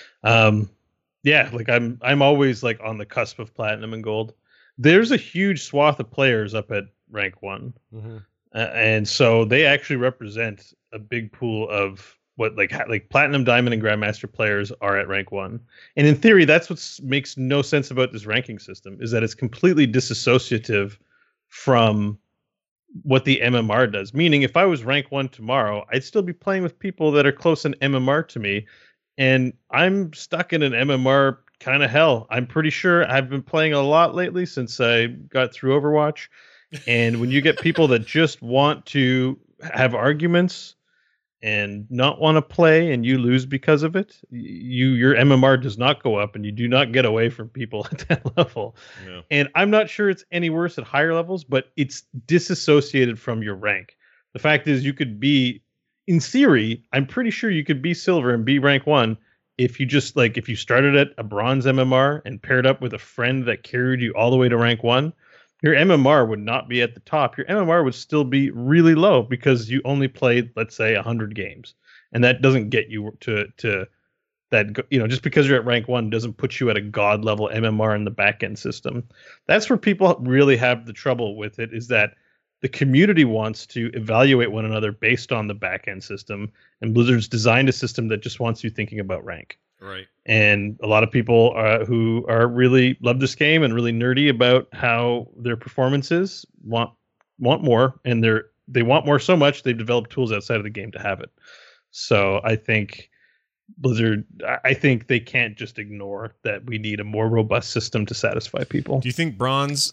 Yeah, like I'm always like on the cusp of Platinum and Gold. There's a huge swath of players up at rank 1. Mm-hmm. And so they actually represent a big pool of what like Platinum, Diamond, and Grandmaster players are at rank 1. And in theory, that's what makes no sense about this ranking system, is that it's completely disassociative from what the MMR does. Meaning, if I was rank 1 tomorrow, I'd still be playing with people that are close in MMR to me. And I'm stuck in an MMR kind of hell. I'm pretty sure I've been playing a lot lately since I got through Overwatch. And when you get people that just want to have arguments and not want to play, and you lose because of it, your MMR does not go up, and you do not get away from people at that level. Yeah. And I'm not sure it's any worse at higher levels, but it's disassociated from your rank. The fact is, you could be, in theory, I'm pretty sure you could be silver and be rank 1 if you just if you started at a bronze MMR and paired up with a friend that carried you all the way to rank 1, your MMR would not be at the top. Your MMR would still be really low because you only played, let's say, 100 games. And that doesn't get you to that, just because you're at rank 1 doesn't put you at a god level MMR in the backend system. That's where people really have the trouble with it, is that the community wants to evaluate one another based on the back-end system, and Blizzard's designed a system that just wants you thinking about rank. Right. And a lot of people who are really love this game and really nerdy about how their performance is want more, and they want more so much they've developed tools outside of the game to have it. So I think Blizzard, I think they can't just ignore that we need a more robust system to satisfy people. Do you think bronze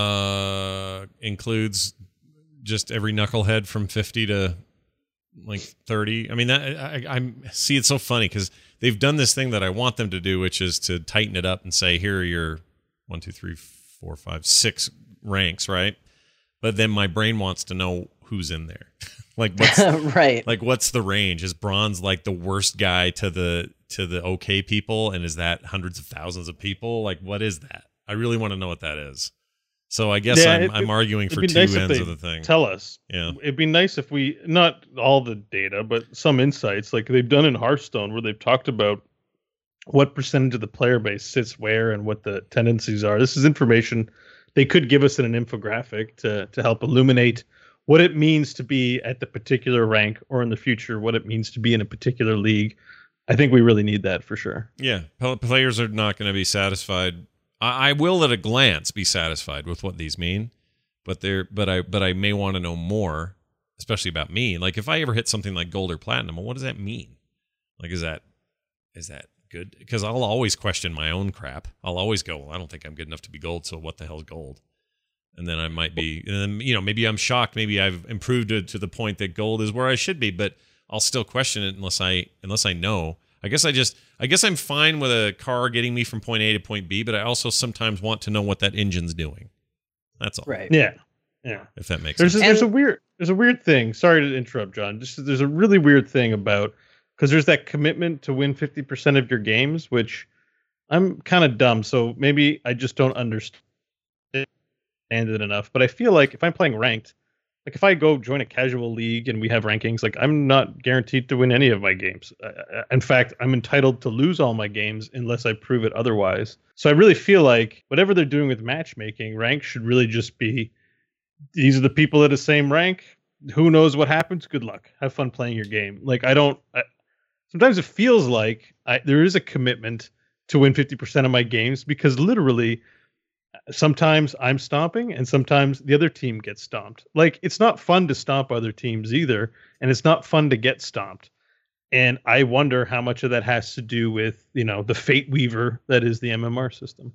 includes just every knucklehead from 50 to like 30? I mean, I see it's so funny because they've done this thing that I want them to do, which is to tighten it up and say, here are your 1, 2, 3, 4, 5, 6 ranks, right? But then my brain wants to know who's in there. Like what's right. Like what's the range? Is bronze like the worst guy to the okay people, and is that hundreds of thousands of people? Like what is that? I really want to know what that is. So I guess I'm arguing for two ends of the thing. Tell us. Yeah. It'd be nice if we, not all the data, but some insights like they've done in Hearthstone, where they've talked about what percentage of the player base sits where and what the tendencies are. This is information they could give us in an infographic to help illuminate what it means to be at the particular rank, or in the future, what it means to be in a particular league. I think we really need that for sure. Yeah. Players are not going to be satisfied. I will at a glance be satisfied with what these mean, but I may want to know more, especially about me. Like if I ever hit something like gold or platinum, well, what does that mean? Like is that good? Because I'll always question my own crap. I'll always go, well, I don't think I'm good enough to be gold, so what the hell's gold? And then I might be, and then maybe I'm shocked. Maybe I've improved it to the point that gold is where I should be, but I'll still question it unless I know. I guess I'm fine with a car getting me from point A to point B, but I also sometimes want to know what that engine's doing. That's all. Right. Yeah. If that makes sense. There's a weird thing. Sorry to interrupt, John. There's a really weird thing about, because there's that commitment to win 50% of your games, which I'm kind of dumb. So maybe I just don't understand it enough. But I feel like if I'm playing ranked, like if I go join a casual league and we have rankings, like I'm not guaranteed to win any of my games. In fact, I'm entitled to lose all my games unless I prove it otherwise. So I really feel like whatever they're doing with matchmaking, rank should really just be, these are the people at the same rank. Who knows what happens? Good luck. Have fun playing your game. Like sometimes it feels like there is a commitment to win 50% of my games, because literally sometimes I'm stomping and sometimes the other team gets stomped. Like, it's not fun to stomp other teams either, and it's not fun to get stomped. And I wonder how much of that has to do with, the fate weaver that is the MMR system.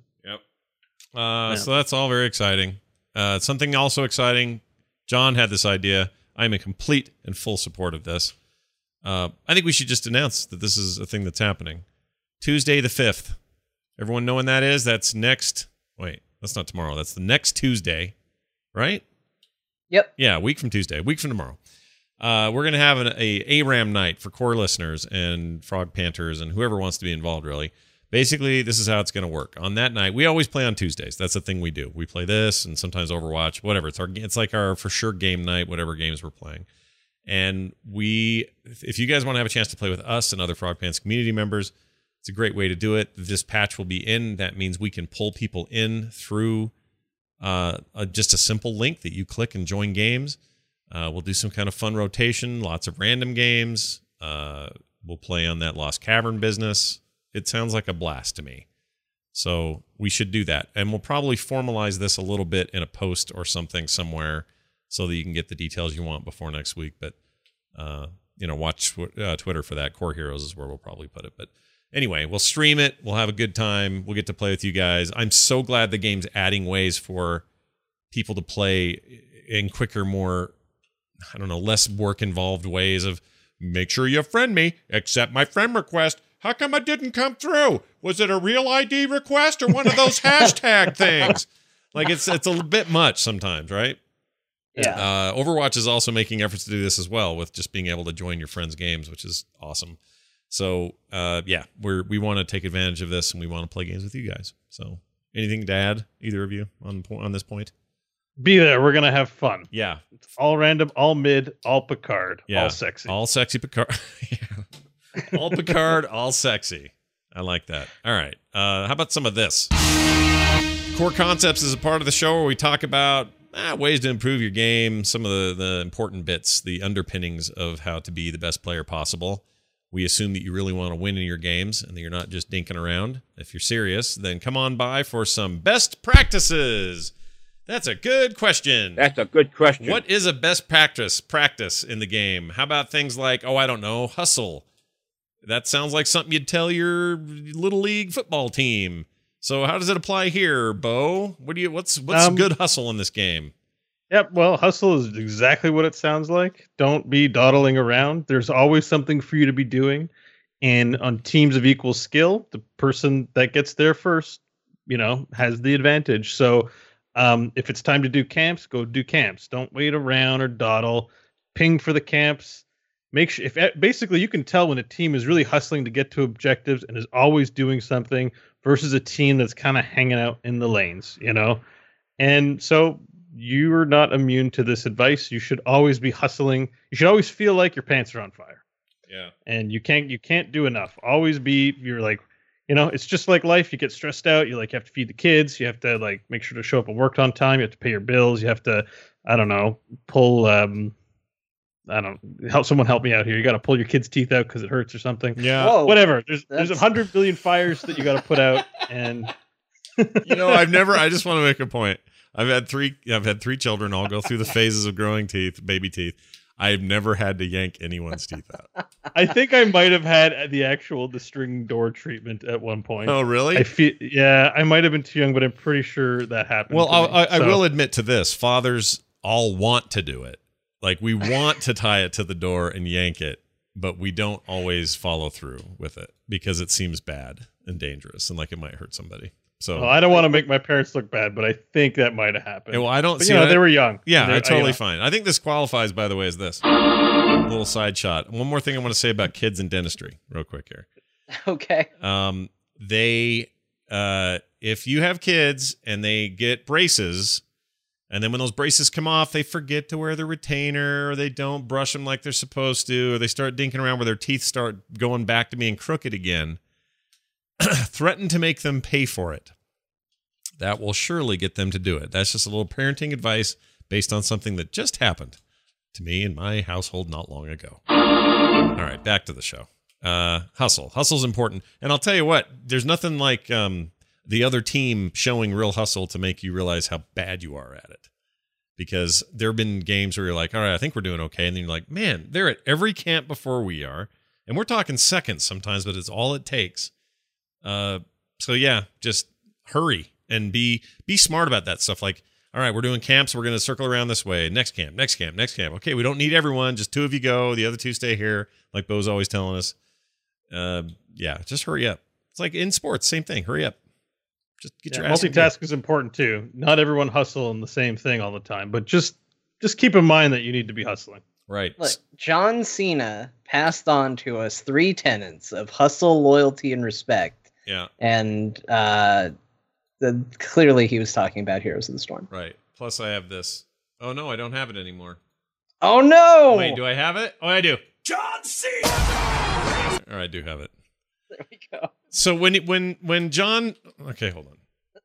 Yep. So that's all very exciting. Something also exciting, John had this idea. I'm in complete and full support of this. I think we should just announce that this is a thing that's happening. Tuesday the 5th. Everyone know when that is? That's next... Wait, that's not tomorrow. That's the next Tuesday, right? Yep. Yeah, a week from Tuesday, a week from tomorrow. We're going to have an ARAM night for core listeners and Frog Panthers and whoever wants to be involved, really. Basically, this is how it's going to work. On that night, we always play on Tuesdays. That's the thing we do. We play this and sometimes Overwatch, whatever. It's like our for sure game night, whatever games we're playing. And if you guys want to have a chance to play with us and other Frog Pants community members, it's a great way to do it. This patch will be in. That means we can pull people in through just a simple link that you click and join games. We'll do some kind of fun rotation, lots of random games. We'll play on that Lost Cavern business. It sounds like a blast to me. So we should do that. And we'll probably formalize this a little bit in a post or something somewhere so that you can get the details you want before next week. But, watch Twitter for that. Core Heroes is where we'll probably put it. But anyway, we'll stream it. We'll have a good time. We'll get to play with you guys. I'm so glad the game's adding ways for people to play in quicker, more, less work-involved ways of make sure you friend me, accept my friend request. How come it didn't come through? Was it a real ID request or one of those hashtag things? Like, it's a bit much sometimes, right? Yeah. Overwatch is also making efforts to do this as well with just being able to join your friends' games, which is awesome. So, we want to take advantage of this, and we want to play games with you guys. So, anything to add, either of you, on this point? Be there. We're going to have fun. Yeah. It's all random, all mid, all Picard, Yeah. all sexy. All sexy Picard. All Picard, all sexy. I like that. All right. How about some of this? Core Concepts is a part of the show where we talk about ways to improve your game, some of the important bits, the underpinnings of how to be the best player possible. We assume that you really want to win in your games and that you're not just dinking around. If you're serious, then come on by for some best practices. That's a good question. That's a good question. What is a best practice in the game? How about things like, hustle? That sounds like something you'd tell your little league football team. So how does it apply here, Bo? What's good hustle in this game? Yep, well, hustle is exactly what it sounds like. Don't be dawdling around. There's always something for you to be doing. And on teams of equal skill, the person that gets there first, has the advantage. So if it's time to do camps, go do camps. Don't wait around or dawdle. Ping for the camps. Make sure basically you can tell when a team is really hustling to get to objectives and is always doing something versus a team that's kind of hanging out in the lanes, And so you're not immune to this advice. You should always be hustling. You should always feel like your pants are on fire. Yeah. And you can't do enough. Always you're like, it's just like life. You get stressed out. You have to feed the kids. You have to make sure to show up at work on time. You have to pay your bills. You have to, pull, help someone help me out here. You got to pull your kid's teeth out because it hurts or something. Yeah. Whoa, whatever. There's 100 billion fires that you got to put out. And I just want to make a point. I've had three children all go through the phases of growing teeth, baby teeth. I've never had to yank anyone's teeth out. I think I might have had the string door treatment at one point. Oh, really? I might have been too young, but I'm pretty sure that happened. Well, I will admit to this. Fathers all want to do it. Like, we want to tie it to the door and yank it. but we don't always follow through with it because it seems bad and dangerous and like it might hurt somebody. So Well, I don't want to make my parents look bad, but I think that might have happened. well, I don't But, see you know, that. they were young. Yeah, They're- I totally you know. fine. I think this qualifies, by the way, as this little side shot. One more thing I want to say about kids in dentistry, real quick here. Okay. If you have kids and they get braces, and then when those braces come off, they forget to wear the retainer, or they don't brush them like they're supposed to, or they start dinking around where their teeth start going back to being crooked again, threaten to make them pay for it. That will surely get them to do it. That's just a little parenting advice based on something that just happened to me in my household not long ago. All right, back to the show. Hustle's important. And I'll tell you what, there's nothing like the other team showing real hustle to make you realize how bad you are at it. Because there have been games where you're like, all right, I think we're doing okay. And then you're like, man, they're at every camp before we are. And we're talking seconds sometimes, but it's all it takes. So yeah, just hurry and be smart about that stuff. Like, all right, we're doing camps. We're going to circle around this way. Next camp. Okay, we don't need everyone. Just 2 of you go. The other 2 stay here. Like Bo's always telling us. Yeah, just hurry up. It's like in sports, same thing. Hurry up. Just get your ass in gear. Multitask is important too. Not everyone hustle in the same thing all the time, but just keep in mind that you need to be hustling. Right. Look, John Cena passed on to us 3 tenets of hustle, loyalty, and respect. Yeah. And clearly he was talking about Heroes of the Storm. Right. Plus I have this. Oh no, I don't have it anymore. Oh no! Wait, do I have it? Oh, I do. John Cena! Or I do have it. There we go. So when John, okay, hold on.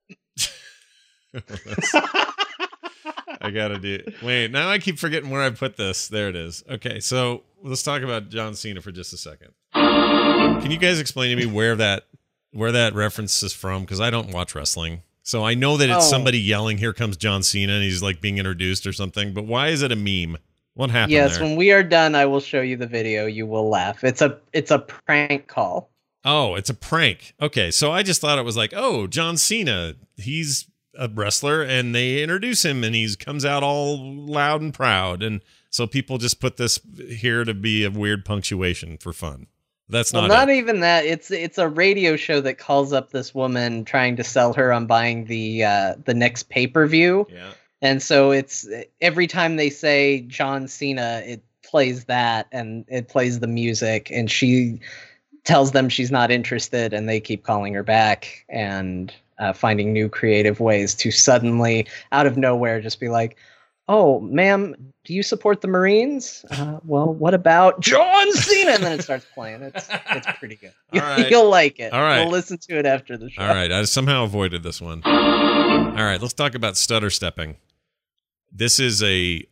I gotta do. Wait, now I keep forgetting where I put this. There it is. Okay, so let's talk about John Cena for just a second. Can you guys explain to me where that reference is from? Because I don't watch wrestling, so I know that it's somebody yelling, "Here comes John Cena," and he's like being introduced or something. But why is it a meme? What happened? Yes, there? when we are done, I will show you the video. You will laugh. It's a prank call. Oh, it's a prank. Okay, so I just thought it was like, oh, John Cena, he's a wrestler, and they introduce him, and he comes out all loud and proud, and so people just put this here to be a weird punctuation for fun. That's not it. Even that. It's a radio show that calls up this woman trying to sell her on buying the next pay-per-view. Yeah. And so it's every time they say John Cena, it plays that and it plays the music, and she tells them she's not interested, and they keep calling her back and finding new creative ways to suddenly, out of nowhere, just be like, "Oh, ma'am, do you support the Marines? Well, what about John Cena?" And then it starts playing. It's pretty good. All right. You'll like it. All right. We'll listen to it after the show. All right, I somehow avoided this one. All right, let's talk about stutter stepping. This is a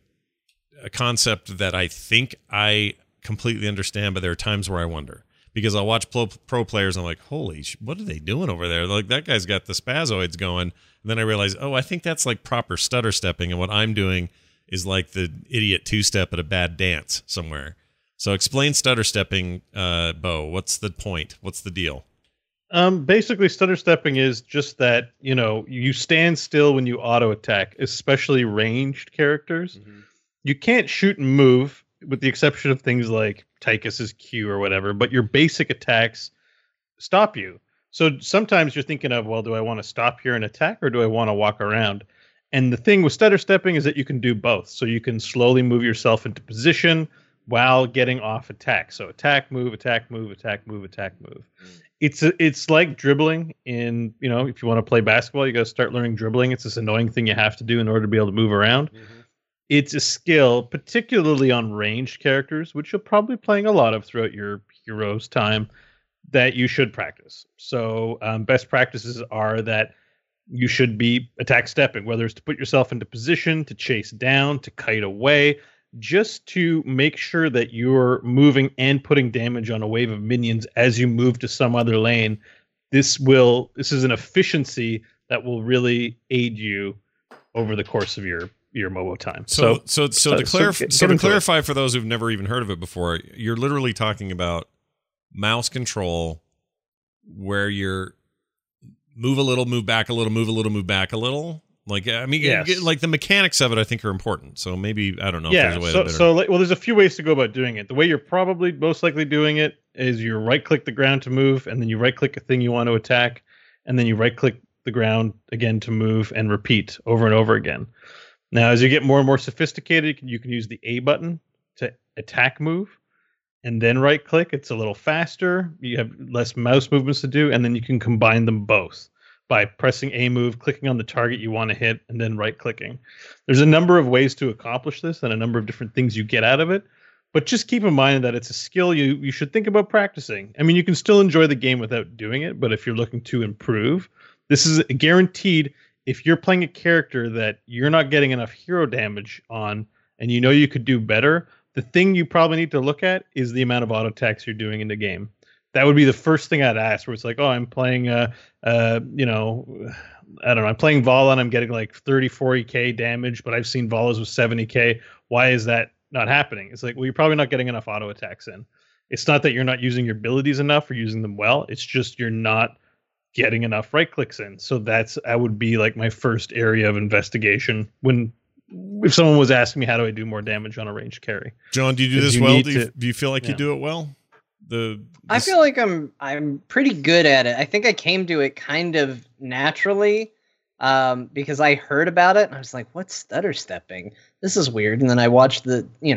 concept that I think I completely understand, but there are times where I wonder. Because I'll watch pro players, and I'm like, holy, what are they doing over there? Like, that guy's got the spazoids going. And then I realize, oh, I think that's like proper stutter stepping. And what I'm doing is like the idiot 2-step at a bad dance somewhere. So explain stutter stepping, Bo. What's the point? What's the deal? Basically, stutter stepping is just that, you stand still when you auto attack, especially ranged characters. Mm-hmm. You can't shoot and move, with the exception of things like Tychus's Q or whatever, but your basic attacks stop you. So sometimes you're thinking of, well, do I want to stop here and attack, or do I want to walk around? And the thing with stutter stepping is that you can do both. So you can slowly move yourself into position while getting off attack. So attack, move, attack, move, attack, move, attack, move. It's like dribbling in, if you want to play basketball, you got to start learning dribbling. It's this annoying thing you have to do in order to be able to move around. Mm-hmm. It's a skill, particularly on ranged characters, which you'll probably be playing a lot of throughout your hero's time, that you should practice. So best practices are that you should be attack stepping, whether it's to put yourself into position, to chase down, to kite away, just to make sure that you're moving and putting damage on a wave of minions as you move to some other lane. This is an efficiency that will really aid you over the course of your MOBO time. So to clarify for those who've never even heard of it before, you're literally talking about mouse control where you're move a little, move back a little, move a little, move back a little. Like, I mean, Yes. like the mechanics of it, I think are important. So maybe, I don't know if Yeah, there's a way so, to so like, well, there's a few ways to go about doing it. The way you're probably most likely doing it is you right-click the ground to move, and then you right-click a thing you want to attack, and then you right-click the ground again to move, and repeat over and over again. Now, as you get more and more sophisticated, you can use the A button to attack move, and then right-click. It's a little faster. You have less mouse movements to do, and then you can combine them both by pressing A move, clicking on the target you want to hit, and then right-clicking. There's a number of ways to accomplish this and a number of different things you get out of it. But just keep in mind that it's a skill you should think about practicing. I mean, you can still enjoy the game without doing it, but if you're looking to improve, this is guaranteed. If you're playing a character that you're not getting enough hero damage on and you know you could do better, the thing you probably need to look at is the amount of auto attacks you're doing in the game. That would be the first thing I'd ask, where it's like, oh, I'm playing, I don't know, I'm playing Vala and I'm getting like 30, 40k damage, but I've seen Valas with 70k. Why is that not happening? It's like, well, you're probably not getting enough auto attacks in. It's not that you're not using your abilities enough or using them well. It's just you're not getting enough right clicks in. So that would be like my first area of investigation if someone was asking me how do I do more damage on a ranged carry. John, do you do this well? Do you feel like you do it well? I feel like I'm pretty good at it. I think I came to it kind of naturally because I heard about it and I was like, what's stutter stepping? This is weird. And then I watched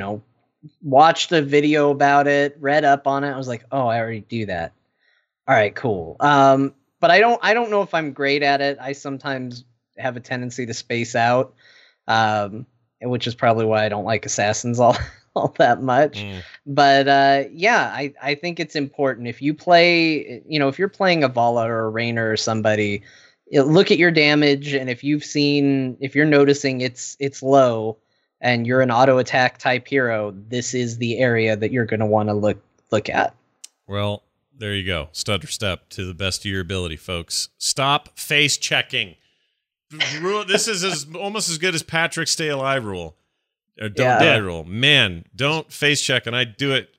watched a video about it, read up on it. I was like, oh, I already do that. All right, cool. But I don't know if I'm great at it. I sometimes have a tendency to space out, which is probably why I don't like Assassins all that much. But I think it's important if you play, if you're playing a Vala or a Raynor or somebody, look at your damage, and if you're noticing it's low and you're an auto attack type hero, this is the area that you're going to want to look at. Well, there you go. Stutter step to the best of your ability, folks. Stop face checking. This is almost as good as Patrick's stay alive rule. Or don't die rule. Man, don't face check, and I do it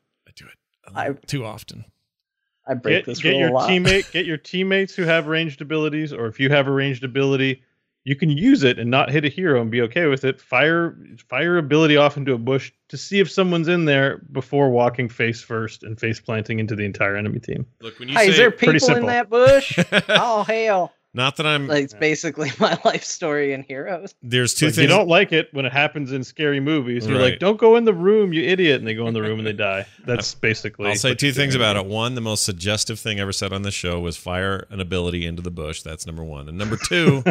too often. I break this rule a lot. Get your teammates who have ranged abilities, or if you have a ranged ability, you can use it and not hit a hero and be okay with it. Fire ability off into a bush to see if someone's in there before walking face first and face planting into the entire enemy team. Look, when you is there people in that bush? Oh, hell. Not that I'm... It's basically my life story in Heroes. There's two things... You don't like it when it happens in scary movies. You're like, don't go in the room, you idiot. And they go in the room and they die. That's basically... I'll say two things about it. One, the most suggestive thing ever said on this show was fire an ability into the bush. That's number one. And number two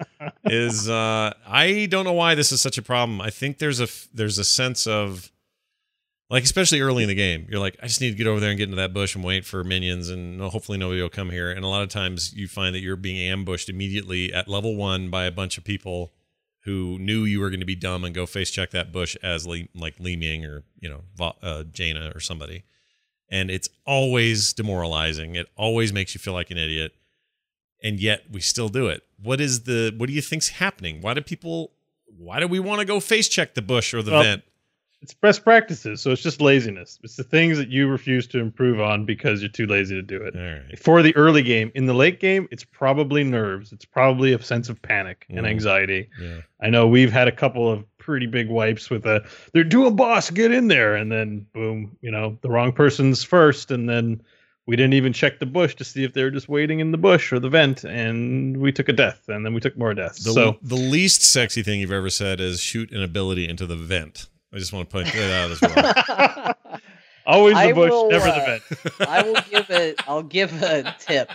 is I don't know why this is such a problem. I think there's a sense of... Like, especially early in the game, you're like, I just need to get over there and get into that bush and wait for minions, and hopefully nobody will come here. And a lot of times you find that you're being ambushed immediately at level 1 by a bunch of people who knew you were going to be dumb and go face check that bush as Li Ming or, Jaina or somebody. And it's always demoralizing. It always makes you feel like an idiot. And yet we still do it. What do you think's happening? Why do we want to go face check the bush or the vent? It's best practices, so it's just laziness. It's the things that you refuse to improve on because you're too lazy to do it. Right. For For the early game. In the late game, it's probably nerves. It's probably a sense of panic and anxiety. Yeah. I know we've had a couple of pretty big wipes with they're dual boss, get in there, and then boom, the wrong person's first, and then we didn't even check the bush to see if they were just waiting in the bush or the vent, and we took a death, and then we took more deaths. The least sexy thing you've ever said is shoot an ability into the vent. I just want to point that out as well. Always the bush, never the vent. I'll give a tip.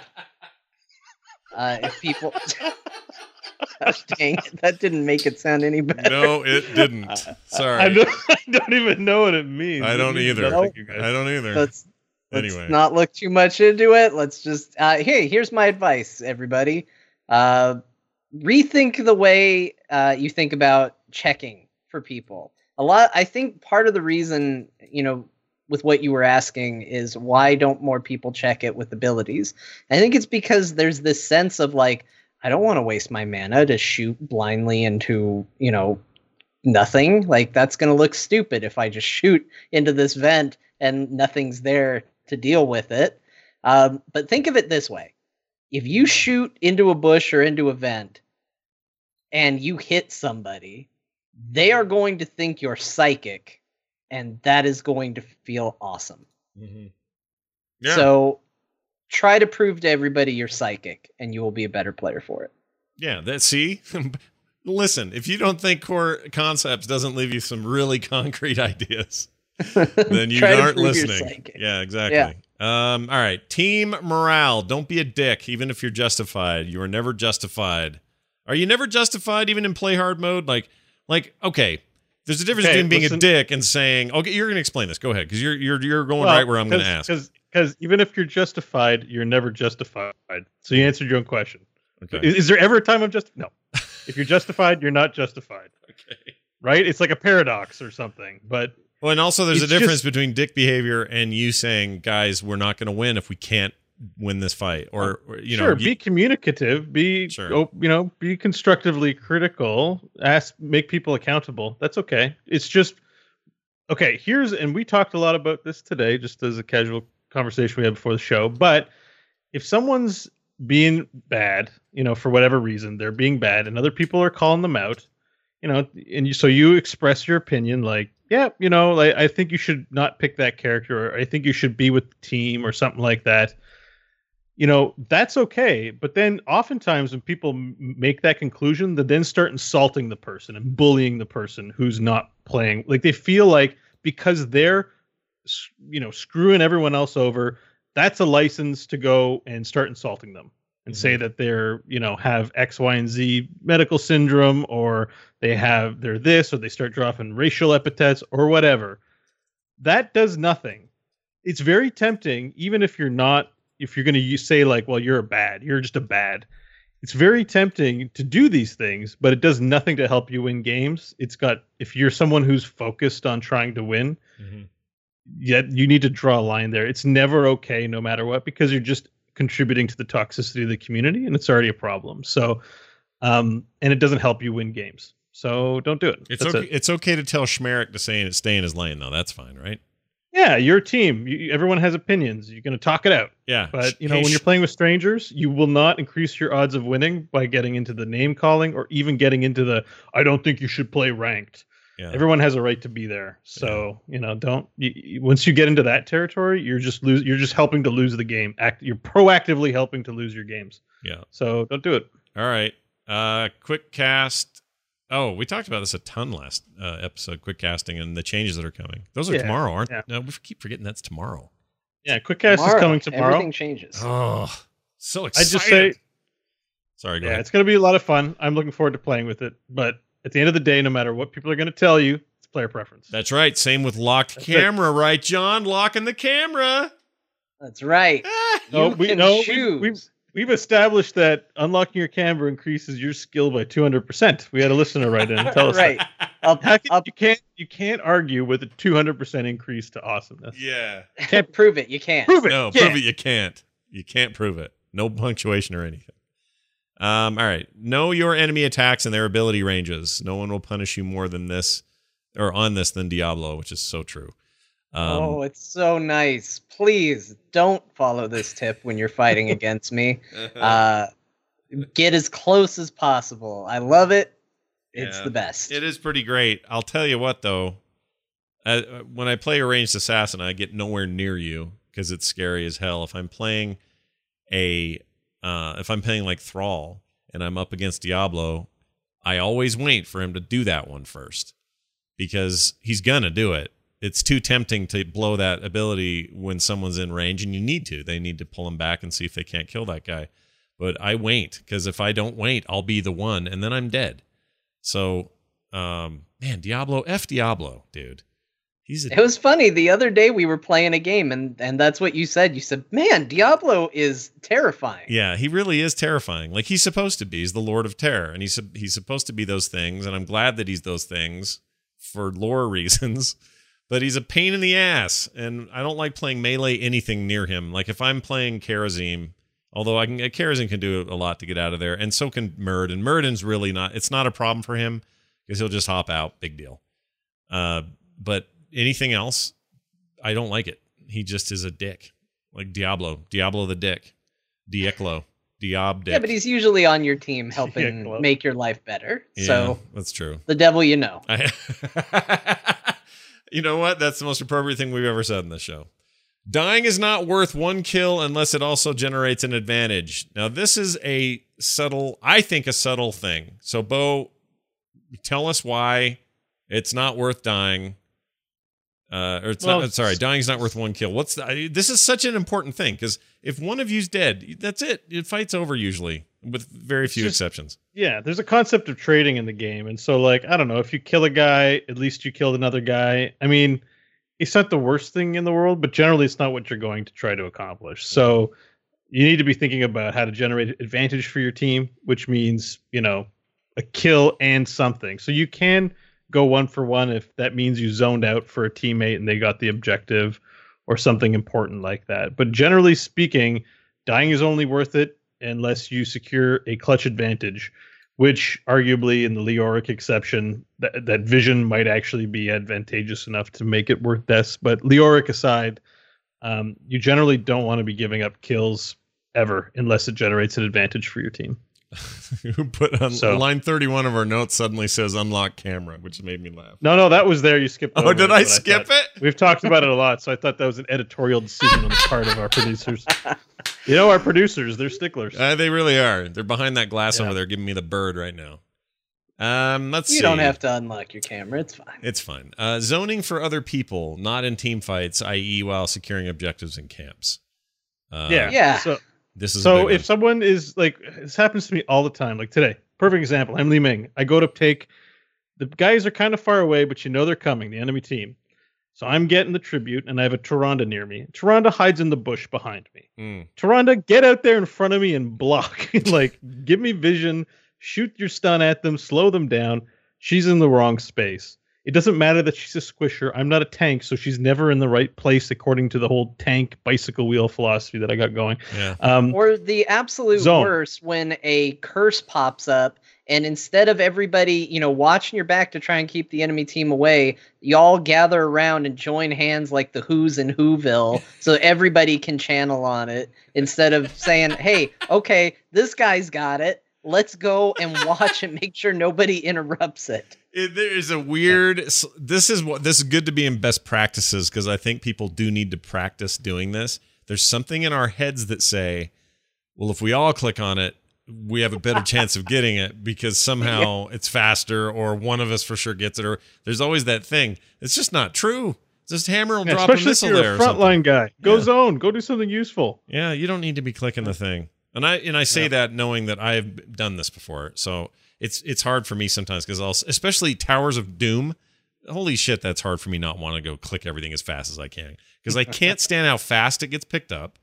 If people... Gosh, dang it, that didn't make it sound any better. No, it didn't. Sorry. I don't even know what it means. I don't either. Nope. I don't either. Let's not look too much into it. Let's just... here's my advice, everybody. Rethink the way you think about checking for people. I think part of the reason, with what you were asking is why don't more people check it with abilities? I think it's because there's this sense of like, I don't want to waste my mana to shoot blindly into, nothing. Like, that's going to look stupid if I just shoot into this vent and nothing's there to deal with it. But think of it this way. If you shoot into a bush or into a vent, and you hit somebody, they are going to think you're psychic, and that is going to feel awesome. Mm-hmm. So try to prove to everybody you're psychic, and you will be a better player for it. Yeah, see? Listen, if you don't think core concepts doesn't leave you some really concrete ideas, then you aren't listening. Yeah, exactly. Yeah. All right. Team morale. Don't be a dick, even if you're justified. You are never justified. Are you never justified even in play hard mode? Like, okay, there's a difference between being a dick and saying, okay, you're going to explain this. Go ahead, because you're going right where I'm going to ask. Because even if you're justified, you're never justified. So you answered your own question. Okay. Is there ever a time I'm just no? If you're justified, you're not justified. Okay. Right? It's like a paradox or something. But well, and also there's a difference between dick behavior and you saying, guys, we're not going to win if we can't win this fight, or you know, be communicative, be constructively critical, make people accountable. That's okay. It's just okay. And we talked a lot about this today, just as a casual conversation we had before the show. But if someone's being bad, for whatever reason, they're being bad, and other people are calling them out, so you express your opinion, like, yeah, I think you should not pick that character, or I think you should be with the team, or something like that. That's okay. But then oftentimes when people make that conclusion, they then start insulting the person and bullying the person who's not playing. Like, they feel like because they're, screwing everyone else over, that's a license to go and start insulting them and say that they're, have X, Y, and Z medical syndrome, or they're this, or they start dropping racial epithets or whatever. That does nothing. It's very tempting, even if you're going to say like, well, you're just a bad. It's very tempting to do these things, but it does nothing to help you win games. If you're someone who's focused on trying to win, yet you need to draw a line there. It's never okay, no matter what, because you're just contributing to the toxicity of the community, and it's already a problem. So, and it doesn't help you win games. So don't do it. It's okay to tell Schmerich to stay in his lane, though. That's fine, right? Yeah, your team. Everyone has opinions. You're going to talk it out. Yeah. But, when you're playing with strangers, you will not increase your odds of winning by getting into the name calling, or even getting into the, I don't think you should play ranked. Yeah. Everyone has a right to be there. So, once you get into that territory, you're just helping to lose the game. You're proactively helping to lose your games. Yeah. So don't do it. All right. Quick cast. Oh, we talked about this a ton last episode, quick casting and the changes that are coming. Those are tomorrow, aren't they? No, we keep forgetting that's tomorrow. Yeah, quick cast is coming tomorrow. Everything changes. Oh, so excited. I just say, sorry, go ahead. It's going to be a lot of fun. I'm looking forward to playing with it. But at the end of the day, no matter what people are going to tell you, it's player preference. That's right. Same with locked camera, right, John? Locking the camera. That's right. We've established that unlocking your camera increases your skill by 200%. We had a listener write in and tell us right. that. You can't argue with a 200% increase to awesomeness. Yeah. Can't prove it. You can't. Prove it. No, prove it. You can't. You can't prove it. No punctuation or anything. All right. Know your enemy attacks and their ability ranges. No one will punish you more than this, or on this, than Diablo, which is so true. It's so nice. Please don't follow this tip when you're fighting against me. Get as close as possible. I love it. It's the best. It is pretty great. I'll tell you what, though. When I play a ranged assassin, I get nowhere near you because it's scary as hell. If I'm playing like Thrall and I'm up against Diablo, I always wait for him to do that one first because he's gonna do it. It's too tempting to blow that ability when someone's in range, and you need to. They need to pull him back and see if they can't kill that guy. But I wait, because if I don't wait, I'll be the one, and then I'm dead. So, Diablo, dude. It was funny. The other day we were playing a game, and that's what you said. You said, man, Diablo is terrifying. Yeah, he really is terrifying. Like, he's supposed to be. He's the Lord of Terror, and he's supposed to be those things, and I'm glad that he's those things for lore reasons. But he's a pain in the ass, and I don't like playing melee anything near him. Like, if I'm playing Kharazim, although Kharazim can do a lot to get out of there, and so can Murd, and Murden's really not, it's not a problem for him, because he'll just hop out, big deal. But anything else, I don't like it. He just is a dick. Like Diablo the dick. Diablo. Diab Dick. Yeah, but he's usually on your team helping make your life better. Yeah, so that's true. The devil you know. You know what? That's the most appropriate thing we've ever said in this show. Dying is not worth one kill unless it also generates an advantage. Now, this is a subtle thing. So, Bo, tell us why it's not worth dying. Dying's not worth one kill. This is such an important thing, because if one of you's dead, that's it. It fight's over usually, with very few exceptions. Yeah, there's a concept of trading in the game. And so, like, I don't know, if you kill a guy, at least you killed another guy. I mean, it's not the worst thing in the world, but generally it's not what you're going to try to accomplish. So you need to be thinking about how to generate advantage for your team, which means, you know, a kill and something. So you can go 1-for-1 if that means you zoned out for a teammate and they got the objective or something important like that. But generally speaking, dying is only worth it unless you secure a clutch advantage, which arguably in the Leoric exception, that vision might actually be advantageous enough to make it worth this. But Leoric aside, you generally don't want to be giving up kills ever unless it generates an advantage for your team. Who put on line 31 of our notes suddenly says unlock camera, which made me laugh. No, that was there. You skipped over. Oh, did I skip it? We've talked about it a lot, so I thought that was an editorial decision on the part of our producers. You know, our producers, they're sticklers. They really are. They're behind that glass over there giving me the bird right now. Let's see. You don't have to unlock your camera. It's fine. It's fine. Zoning for other people, not in team fights, i.e. while securing objectives in camps. Yeah. So if someone is like, this happens to me all the time, like today, perfect example. I'm Li Ming. I go to take, the guys are kind of far away, but you know they're coming, the enemy team. So I'm getting the tribute, and I have a Tyrande near me. Tyrande hides in the bush behind me. Tyrande, get out there in front of me and block. Like, give me vision, shoot your stun at them, slow them down. She's in the wrong space. It doesn't matter that she's a squisher. I'm not a tank, so she's never in the right place according to the whole tank bicycle wheel philosophy that I got going. Yeah. Or the absolute worst, when a curse pops up, and instead of everybody, you know, watching your back to try and keep the enemy team away, y'all gather around and join hands like the Who's in Whoville, so everybody can channel on it, instead of saying, hey, okay, this guy's got it. Let's go and watch and make sure nobody interrupts it. There is a weird. This is good to be in best practices, because I think people do need to practice doing this. There's something in our heads that say, well, if we all click on it, we have a better chance of getting it because somehow it's faster, or one of us for sure gets it, or there's always that thing. It's just not true. Just hammer and drop a missile there. Especially if you're a frontline guy. Go zone. Go do something useful. Yeah, you don't need to be clicking the thing. And I say that knowing that I have done this before. So it's hard for me sometimes, because especially Towers of Doom. Holy shit, that's hard for me not want to go click everything as fast as I can, because I can't stand how fast it gets picked up.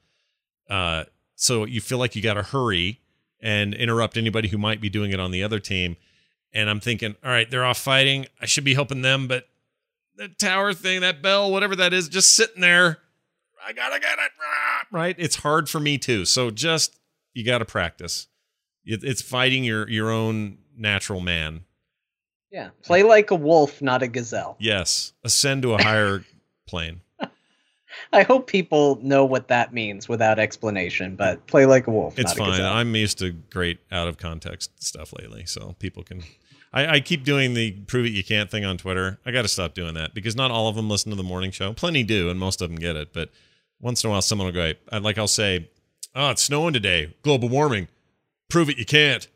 So you feel like you got to hurry and interrupt anybody who might be doing it on the other team. And I'm thinking, all right, they're off fighting. I should be helping them, but that tower thing, that bell, whatever that is, just sitting there. I gotta get it right. It's hard for me too. So you got to practice. It's fighting your own natural man. Yeah, play like a wolf, not a gazelle. Yes, ascend to a higher plane. I hope people know what that means without explanation, but play like a wolf. It's not fine. A gazelle. I'm used to great out of context stuff lately, so people can. I keep doing the prove it you can't thing on Twitter. I got to stop doing that, because not all of them listen to the morning show. Plenty do, and most of them get it. But once in a while, someone will go, I'll say, "Oh, it's snowing today. Global warming. Prove it you can't."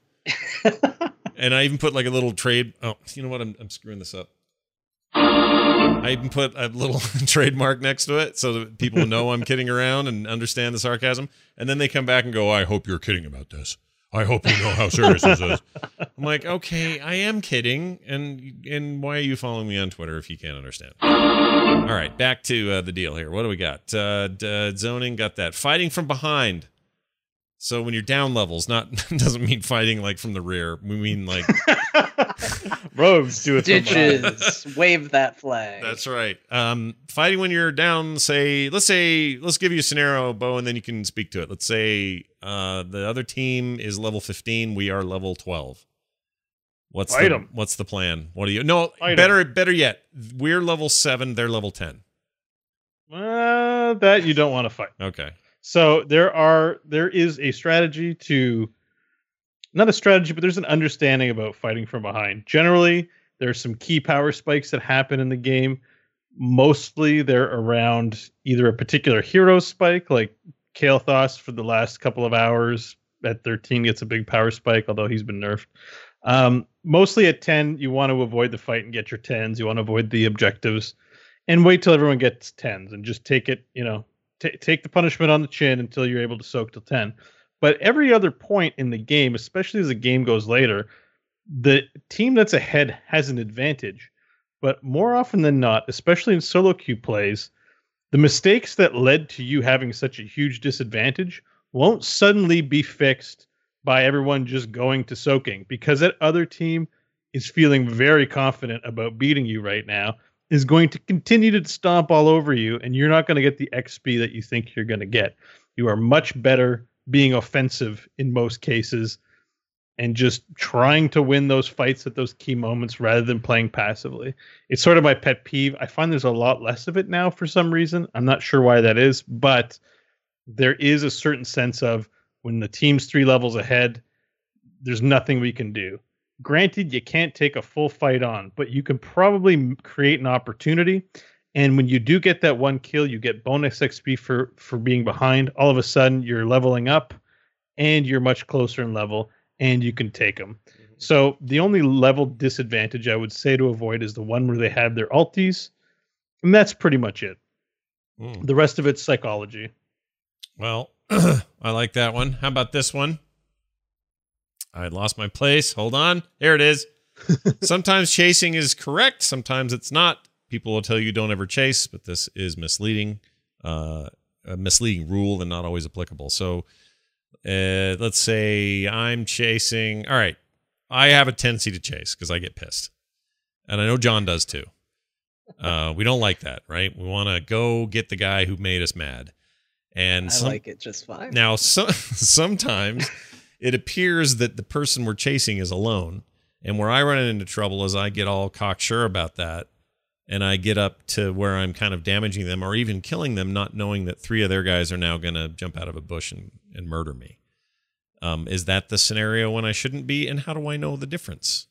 And I even put like a little trade. Oh, you know what? I'm screwing this up. I even put a little trademark next to it so that people know I'm kidding around and understand the sarcasm. And then they come back and go, "I hope you're kidding about this. I hope you know how serious this is." I'm like, okay, I am kidding. And why are you following me on Twitter if you can't understand? All right, back to the deal here. What do we got? Zoning, got that. Fighting from behind. So when you're down levels, doesn't mean fighting like from the rear. We mean like rogues do it. Ditches. Wave that flag. That's right. Fighting when you're down. Let's give you a scenario, Bo, and then you can speak to it. Let's say the other team is level 15. We are level 12. What's the plan? What do you? No, better yet. We're level 7. They're level 10. That you don't want to fight. Okay. So there is a strategy to, not a strategy, but there's an understanding about fighting from behind. Generally, there are some key power spikes that happen in the game. Mostly they're around either a particular hero spike, like Kael'thas for the last couple of hours at 13 gets a big power spike, although he's been nerfed. Mostly at 10, you want to avoid the fight and get your 10s. You want to avoid the objectives and wait till everyone gets 10s and just take it, take the punishment on the chin until you're able to soak till 10. But every other point in the game, especially as the game goes later, the team that's ahead has an advantage. But more often than not, especially in solo queue plays, the mistakes that led to you having such a huge disadvantage won't suddenly be fixed by everyone just going to soaking, because that other team is feeling very confident about beating you right now, is going to continue to stomp all over you, and you're not going to get the XP that you think you're going to get. You are much better being offensive in most cases and just trying to win those fights at those key moments rather than playing passively. It's sort of my pet peeve. I find there's a lot less of it now for some reason. I'm not sure why that is, but there is a certain sense of when the team's 3 levels ahead, there's nothing we can do. Granted, you can't take a full fight on, but you can probably create an opportunity. And when you do get that one kill, you get bonus XP for being behind. All of a sudden, you're leveling up, and you're much closer in level, and you can take them. Mm-hmm. So the only level disadvantage I would say to avoid is the one where they have their ultis, and that's pretty much it. The rest of it's psychology. Well, I like that one. How about this one? I lost my place. Hold on. There it is. Sometimes chasing is correct. Sometimes it's not. People will tell you don't ever chase, but this is misleading. A misleading rule and not always applicable. So let's say I'm chasing. All right. I have a tendency to chase because I get pissed. And I know John does too. We don't like that, right? We want to go get the guy who made us mad. And I like it just fine. Now, sometimes it appears that the person we're chasing is alone. And where I run into trouble is I get all cocksure about that. And I get up to where I'm kind of damaging them or even killing them, not knowing that 3 of their guys are now going to jump out of a bush and murder me. Is that the scenario when I shouldn't be? And how do I know the difference?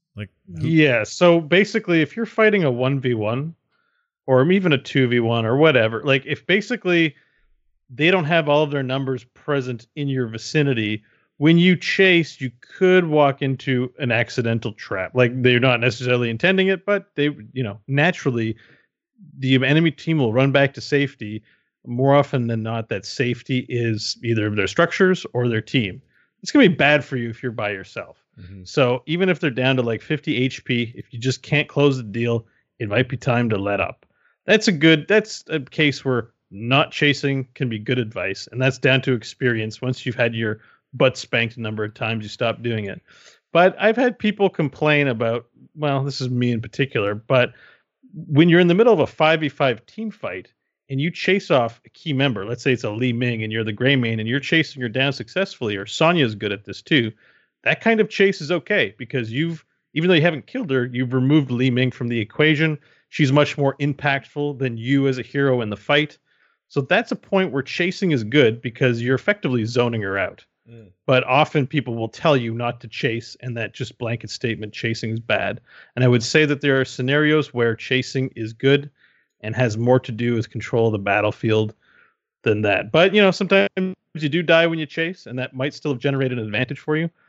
Yeah, so basically, if you're fighting a 1v1 or even a 2v1 or whatever, like if basically they don't have all of their numbers present in your vicinity, when you chase, you could walk into an accidental trap. Like they're not necessarily intending it, but they, naturally the enemy team will run back to safety. More often than not, that safety is either their structures or their team. It's going to be bad for you if you're by yourself. Mm-hmm. So even if they're down to like 50 HP, if you just can't close the deal, it might be time to let up. That's a case where not chasing can be good advice. And that's down to experience. Once you've had your butt spanked a number of times, you stop doing it. But I've had people complain about, well, this is me in particular, but when you're in the middle of a 5v5 team fight and you chase off a key member, let's say it's a Li Ming and you're the gray main and you're chasing her down successfully, or Sonya's good at this too, that kind of chase is okay because even though you haven't killed her, you've removed Li Ming from the equation. She's much more impactful than you as a hero in the fight. So that's a point where chasing is good because you're effectively zoning her out. Mm. But often people will tell you not to chase, and that just blanket statement, chasing is bad. And I would say that there are scenarios where chasing is good and has more to do with control of the battlefield than that. But, sometimes you do die when you chase, and that might still have generated an advantage for you.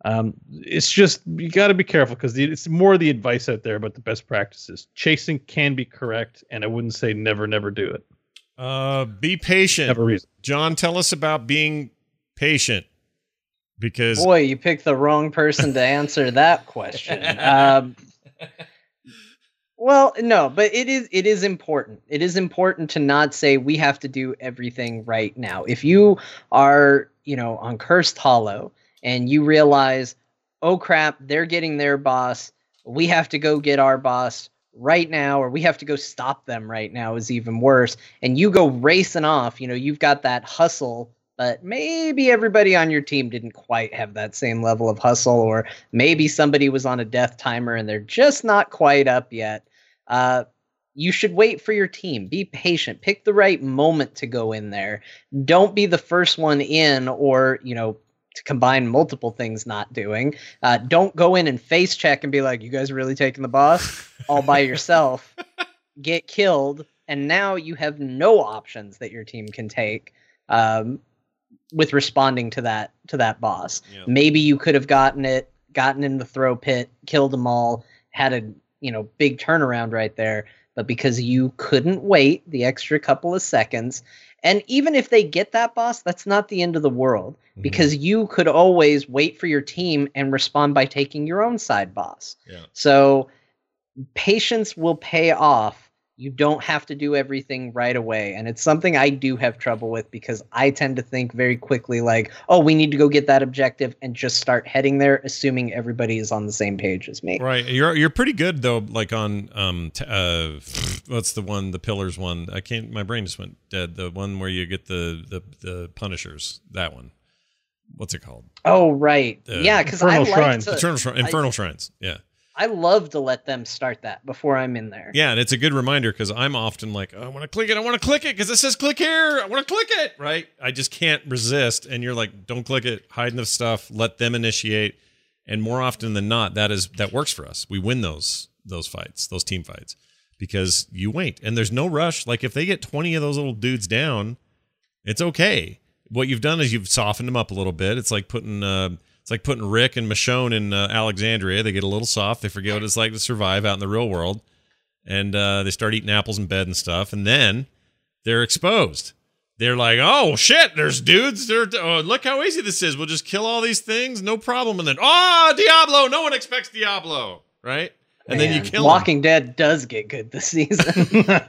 It's just, you got to be careful because it's more the advice out there about the best practices. Chasing can be correct, and I wouldn't say never do it. Be patient. Have a reason. John, tell us about being patient. Because boy, you picked the wrong person to answer that question. Well, no, but it is important. It is important to not say we have to do everything right now. If you are, on Cursed Hollow and you realize, oh crap, they're getting their boss, we have to go get our boss right now, or we have to go stop them right now is even worse. And you go racing off, you've got that hustle, but maybe everybody on your team didn't quite have that same level of hustle, or maybe somebody was on a death timer and they're just not quite up yet. you should wait for your team. Be patient. Pick the right moment to go in there. Don't be the first one in, or, to combine multiple things not doing. Don't go in and face check and be like, you guys are really taking the boss all by yourself. Get killed. And now you have no options that your team can take with responding to that boss. Yeah. Maybe you could have gotten in the throw pit, killed them all, had a big turnaround right there. But because you couldn't wait the extra couple of seconds, and even if they get that boss, that's not the end of the world, because you could always wait for your team and respond by taking your own side boss. Yeah. So patience will pay off. You don't have to do everything right away. And it's something I do have trouble with, because I tend to think very quickly like, oh, we need to go get that objective, and just start heading there, assuming everybody is on the same page as me. Right. You're pretty good though, like on what's the one, the Pillars one? My brain just went dead. The one where you get the Punishers, that one. What's it called? Oh, right. Yeah, because I like Infernal Shrines. Yeah. I love to let them start that before I'm in there. Yeah, and it's a good reminder, because I'm often like, oh, I want to click it because it says click here. I want to click it, right? I just can't resist. And you're like, don't click it, hide in the stuff, let them initiate. And more often than not, that works for us. We win those fights, those team fights, because you wait. And there's no rush. Like if they get 20 of those little dudes down, it's okay. What you've done is you've softened them up a little bit. It's like putting Rick and Michonne in Alexandria. They get a little soft. They forget what it's like to survive out in the real world. And they start eating apples in bed and stuff. And then they're exposed. They're like, oh, shit, there's dudes. Look how easy this is. We'll just kill all these things. No problem. And then, Diablo. No one expects Diablo. Right? And then you kill Walking Dead does get good this season.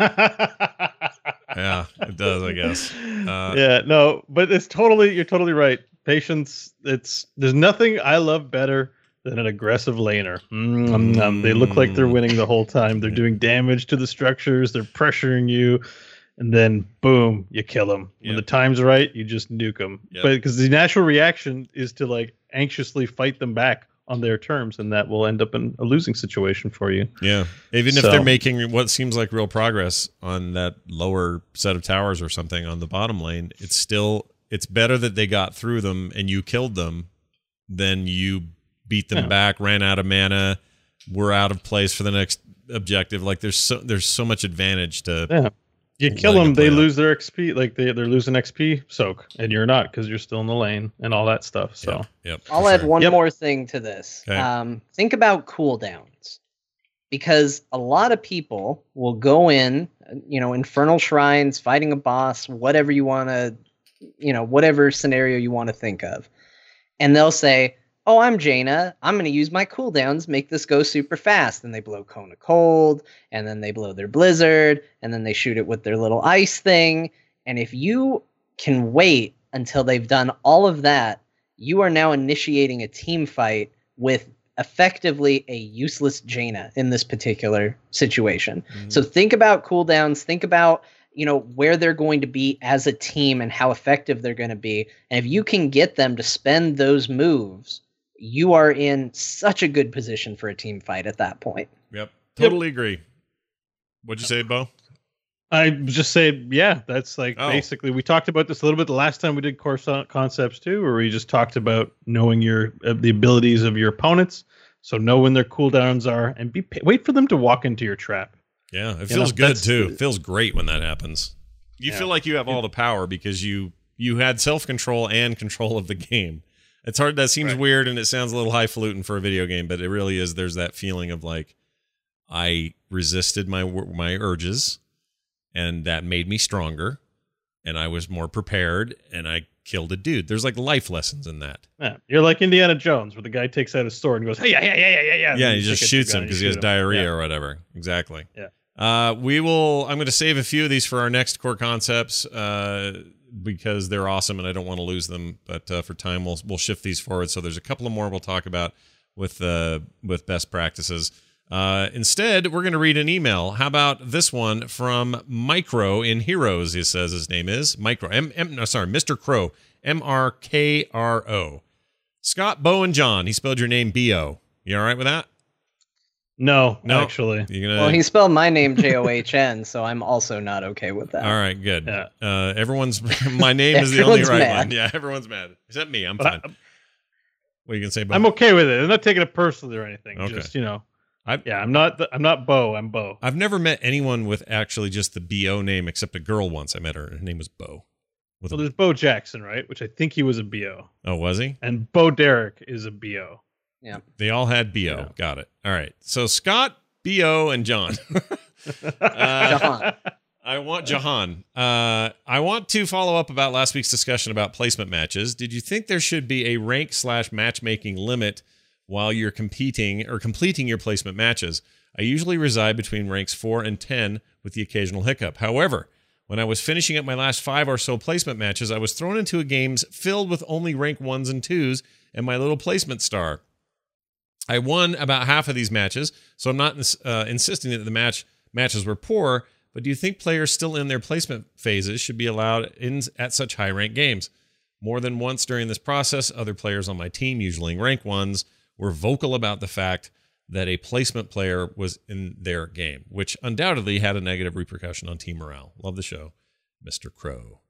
Yeah, it does, I guess. Yeah, no, but you're totally right. Patience, there's nothing I love better than an aggressive laner. They look like they're winning the whole time. They're doing damage to the structures. They're pressuring you. And then, boom, you kill them. When the time's right, you just nuke them. But because the natural reaction is to like anxiously fight them back on their terms, and that will end up in a losing situation for you. Yeah. Even if they're making what seems like real progress on that lower set of towers or something on the bottom lane, it's better that they got through them and you killed them than you beat them back, ran out of mana, were out of place for the next objective. Like there's so much advantage to You kill them, they lose their XP, like they're losing XP soak, and you're not, because you're still in the lane and all that stuff. So I'll add one more thing to this. Okay. Think about cooldowns, because a lot of people will go in, Infernal Shrines, fighting a boss, whatever you want to, whatever scenario you want to think of, and they'll say, oh, I'm Jaina, I'm going to use my cooldowns, make this go super fast. And they blow Cone of Cold, and then they blow their Blizzard, and then they shoot it with their little ice thing. And if you can wait until they've done all of that, you are now initiating a team fight with effectively a useless Jaina in this particular situation. Mm-hmm. So think about cooldowns, think about where they're going to be as a team and how effective they're going to be. And if you can get them to spend those moves, you are in such a good position for a team fight at that point. Yep. Totally agree. What'd you say, Bo? I just say, that's basically, we talked about this a little bit the last time we did Core Concepts too, where we just talked about knowing the abilities of your opponents. So know when their cooldowns are, and wait for them to walk into your trap. Yeah, it feels good too. It feels great when that happens. You feel like you have all the power because you had self-control and control of the game. It's hard. That seems weird, and it sounds a little highfalutin for a video game, but it really is. There's that feeling of like I resisted my urges, and that made me stronger, and I was more prepared, and I killed a dude. There's like life lessons in that. Yeah, you're like Indiana Jones, where the guy takes out his sword and goes, "Hey, yeah." Yeah, he just shoots him because he has diarrhea or whatever. Exactly. Yeah. I'm going to save a few of these for our next Core Concepts. Because they're awesome and I don't want to lose them, but for time we'll shift these forward. So there's a couple of more we'll talk about with best practices. Instead, we're going to read an email. How about this one from Micro in Heroes? He says his name is Micro. Mr. Crow. MRKRO. Scott, Bo, and John. He spelled your name B-O. You all right with that? No, No. actually. You gonna? Well, he spelled my name John, so I'm also not okay with that. All right, good. Yeah. Everyone's my name is the only Everyone's right mad. one. Yeah, everyone's mad except me. I'm But fine. What are you gonna say, Bo? I'm okay with it. I'm not taking it personally or anything. Okay. Just, I've- I'm not Bo. I'm Bo. I've never met anyone with actually just the BO name except a girl once. I met her. Her name was Bo. Well, there's Bo Jackson, right? Which I think he was a BO. Oh, was he? And Bo Derek is a BO. They all had BO. Yeah. Got it. All right. So Scott, BO, and John. Jahan. I want Jahan. I want to follow up about last week's discussion about placement matches. Did you think there should be a rank/matchmaking limit while you're competing or completing your placement matches? I usually reside between ranks 4 and 10 with the occasional hiccup. However, when I was finishing up my last 5 or so placement matches, I was thrown into a games filled with only rank 1s and 2s and my little placement star. I won about half of these matches, so I'm not insisting that the matches were poor, but do you think players still in their placement phases should be allowed in at such high-ranked games? More than once during this process, other players on my team, usually rank 1s, were vocal about the fact that a placement player was in their game, which undoubtedly had a negative repercussion on team morale. Love the show, Mr. Crow.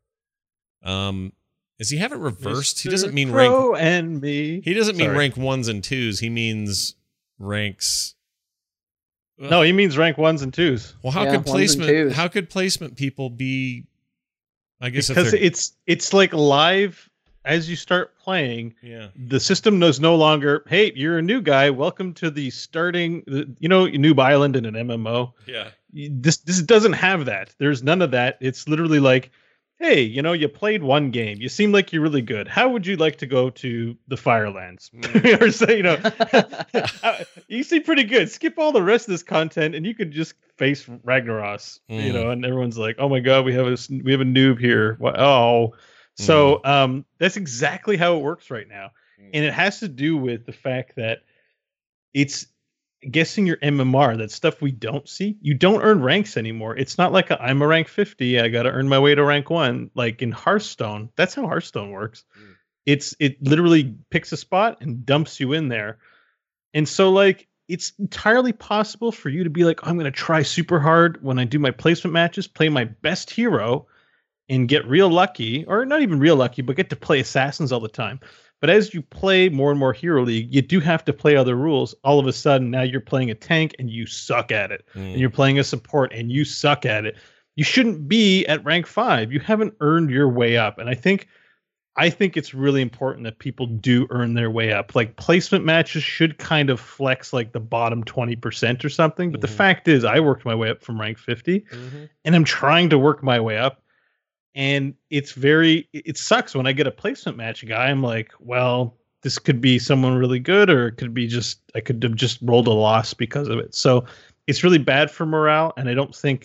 Does he have it reversed? Mr. He doesn't mean Crow rank. and me. He doesn't mean Sorry. rank 1s and 2s. He means ranks. No, he means rank 1s and 2s. Well, how Yeah, could 1s and placement? 2s. How could placement people be? I guess Because if they're, it's like live as you start playing. yeah. The system knows no longer, hey, you're a new guy. Welcome to the starting, Noob Island in an MMO. Yeah. This doesn't have that. There's none of that. It's literally like, hey, you played one game. You seem like you're really good. How would you like to go to the Firelands? Or say, you seem pretty good. Skip all the rest of this content, and you could just face Ragnaros. And everyone's like, oh my god, we have a noob here. Oh. So that's exactly how it works right now. And it has to do with the fact that it's guessing your MMR, that stuff we don't see. You don't earn ranks anymore. It's not like I'm a rank 50. I got to earn my way to rank 1. Like in Hearthstone, that's how Hearthstone works. It literally picks a spot and dumps you in there. And so like it's entirely possible for you to be like, I'm going to try super hard when I do my placement matches, play my best hero and get real lucky, or not even real lucky, but get to play assassins all the time. But as you play more and more Hero League, you do have to play other rules. All of a sudden, now you're playing a tank and you suck at it. And you're playing a support and you suck at it. You shouldn't be at rank 5. You haven't earned your way up. And I think it's really important that people do earn their way up. Like placement matches should kind of flex like the bottom 20% or something. But the fact is, I worked my way up from rank 50 and I'm trying to work my way up. And it sucks when I get a placement match guy. I'm like, well, this could be someone really good, or it could be I could have just rolled a loss because of it. So it's really bad for morale. And I don't think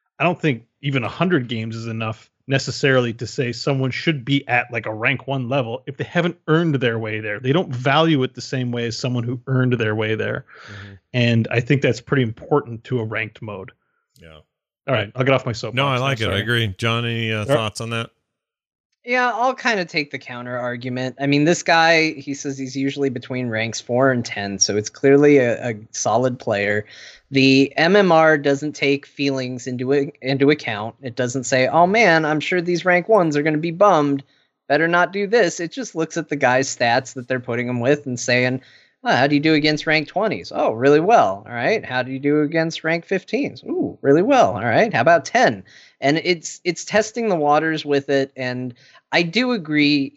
even 100 games is enough necessarily to say someone should be at like a rank 1 level if they haven't earned their way there. They don't value it the same way as someone who earned their way there. And I think that's pretty important to a ranked mode. Yeah. All right, I'll get off my soapbox. No, I like it. I Sorry. agree. John, any thoughts on that? Yeah, I'll kind of take the counter argument. I mean, this guy, he says he's usually between ranks 4 and 10, so it's clearly a solid player. The MMR doesn't take feelings into account. It doesn't say, oh man, I'm sure these rank 1s are going to be bummed. Better not do this. It just looks at the guy's stats that they're putting him with and saying, oh, how do you do against rank 20s? Oh, really well. All right. How do you do against rank 15s? Ooh, really well. All right. How about 10? And it's testing the waters with it. And I do agree,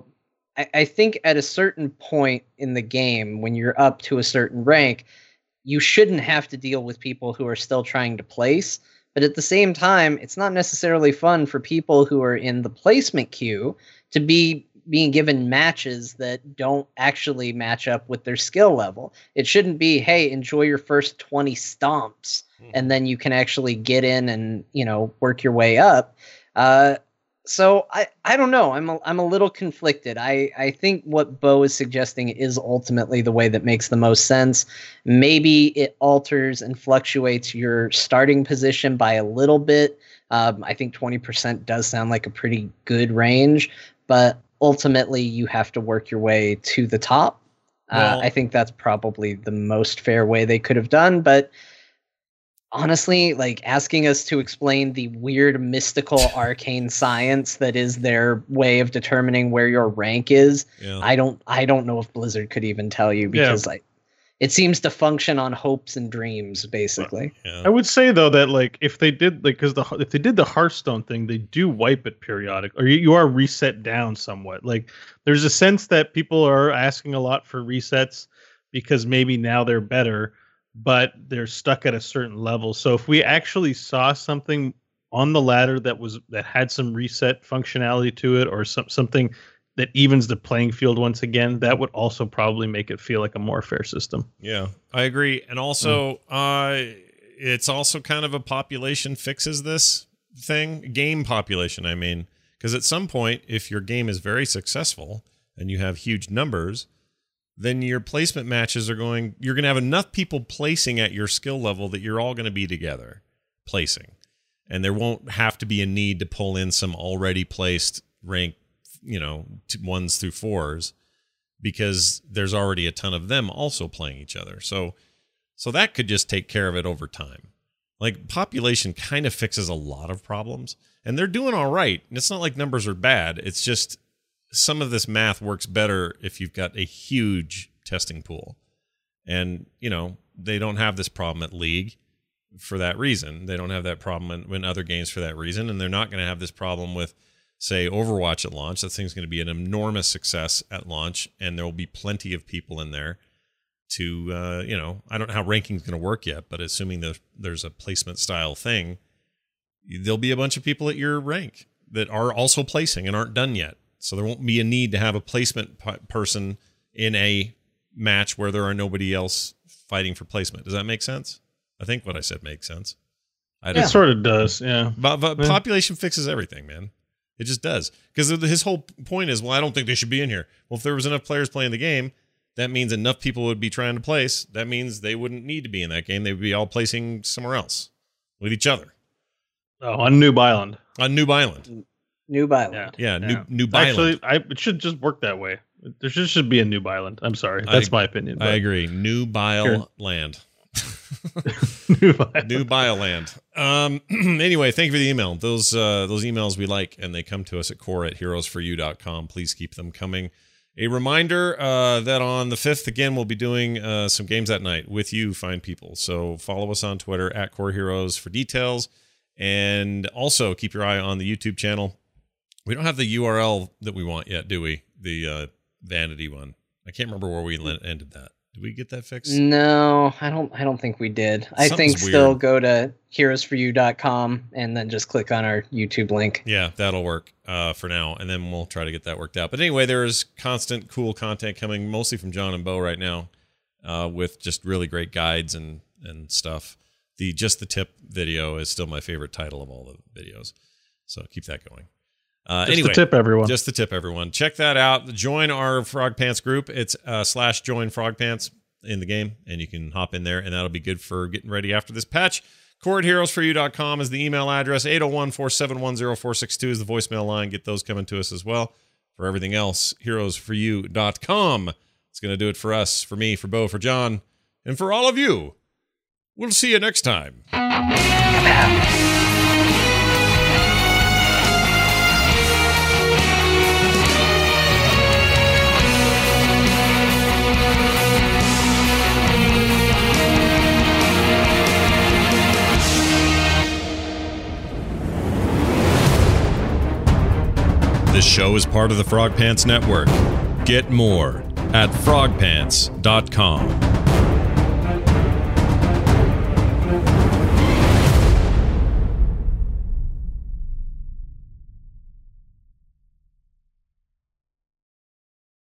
I think at a certain point in the game, when you're up to a certain rank, you shouldn't have to deal with people who are still trying to place. But at the same time, it's not necessarily fun for people who are in the placement queue to be being given matches that don't actually match up with their skill level. It shouldn't be, hey, enjoy your first 20 stomps, and then you can actually get in and, work your way up. So I don't know. I'm a little conflicted. I think what Bo is suggesting is ultimately the way that makes the most sense. Maybe it alters and fluctuates your starting position by a little bit. I think 20% does sound like a pretty good range, but ultimately you have to work your way to the top. Well- I think that's probably the most fair way they could have done, but honestly, like asking us to explain the weird mystical arcane science that is their way of determining where your rank is, Yeah. I don't know if Blizzard could even tell you, because it seems to function on hopes and dreams, basically. Yeah. I would say though that like if they did if they did the Hearthstone thing, they do wipe it periodic, or you are reset down somewhat. Like there's a sense that people are asking a lot for resets because maybe now they're better, but they're stuck at a certain level. So if we actually saw something on the ladder that had some reset functionality to it, or something that evens the playing field once again, that would also probably make it feel like a more fair system. Yeah, I agree. And also, it's also kind of a population fixes this thing. Game population, I mean. Because at some point, if your game is very successful and you have huge numbers, then your placement matches you're going to have enough people placing at your skill level that you're all going to be together placing. And there won't have to be a need to pull in some already placed rank, 1s through 4s, because there's already a ton of them also playing each other. So that could just take care of it over time. Like population kind of fixes a lot of problems, and they're doing all right. And it's not like numbers are bad. It's just some of this math works better if you've got a huge testing pool. And, they don't have this problem at League for that reason. They don't have that problem in other games for that reason. And they're not going to have this problem with, say, Overwatch at launch. That thing's going to be an enormous success at launch, and there will be plenty of people in there to, I don't know how ranking's going to work yet, but assuming there's a placement style thing, there'll be a bunch of people at your rank that are also placing and aren't done yet. So there won't be a need to have a placement person in a match where there are nobody else fighting for placement. Does that make sense? I think what I said makes sense. It sort of does, yeah. But population fixes everything, man. It just does. Because his whole point is, well, I don't think they should be in here. Well, if there was enough players playing the game, that means enough people would be trying to place. That means they wouldn't need to be in that game. They would be all placing somewhere else with each other. Oh, on Noob Island. On Noob Island. Noob Island. Yeah. Noob Island. Actually, it should just work that way. There should be a Noob Island. I'm sorry. That's my opinion. I agree. Noob Island. Noob Island. Anyway, thank you for the email. Those emails we like, and they come to us at core@heroesforyou.com. Please keep them coming. A reminder that on the 5th, again, we'll be doing some games that night with you, fine people. So follow us on Twitter at Core Heroes for details. And also keep your eye on the YouTube channel. We don't have the URL that we want yet, do we? The vanity one. I can't remember where we ended that. Did we get that fixed? No, I don't think we did. I think still go to heroesforyou.com and then just click on our YouTube link. Yeah, that'll work for now, and then we'll try to get that worked out. But anyway, there is constant cool content coming, mostly from John and Bo right now, with just really great guides and stuff. The Just the Tip video is still my favorite title of all the videos, so keep that going. Anyway, the tip, everyone. Just the tip, everyone. Check that out. Join our Frog Pants group. It's /join Frog Pants in the game, and you can hop in there, and that'll be good for getting ready after this patch. core@heroesforyou.com is the email address. 801-471-0462 is the voicemail line. Get those coming to us as well. For everything else, heroesforyou.com. It's going to do it for us, for me, for Bo, for John, and for all of you. We'll see you next time. This show is part of the Frog Pants Network. Get more at frogpants.com.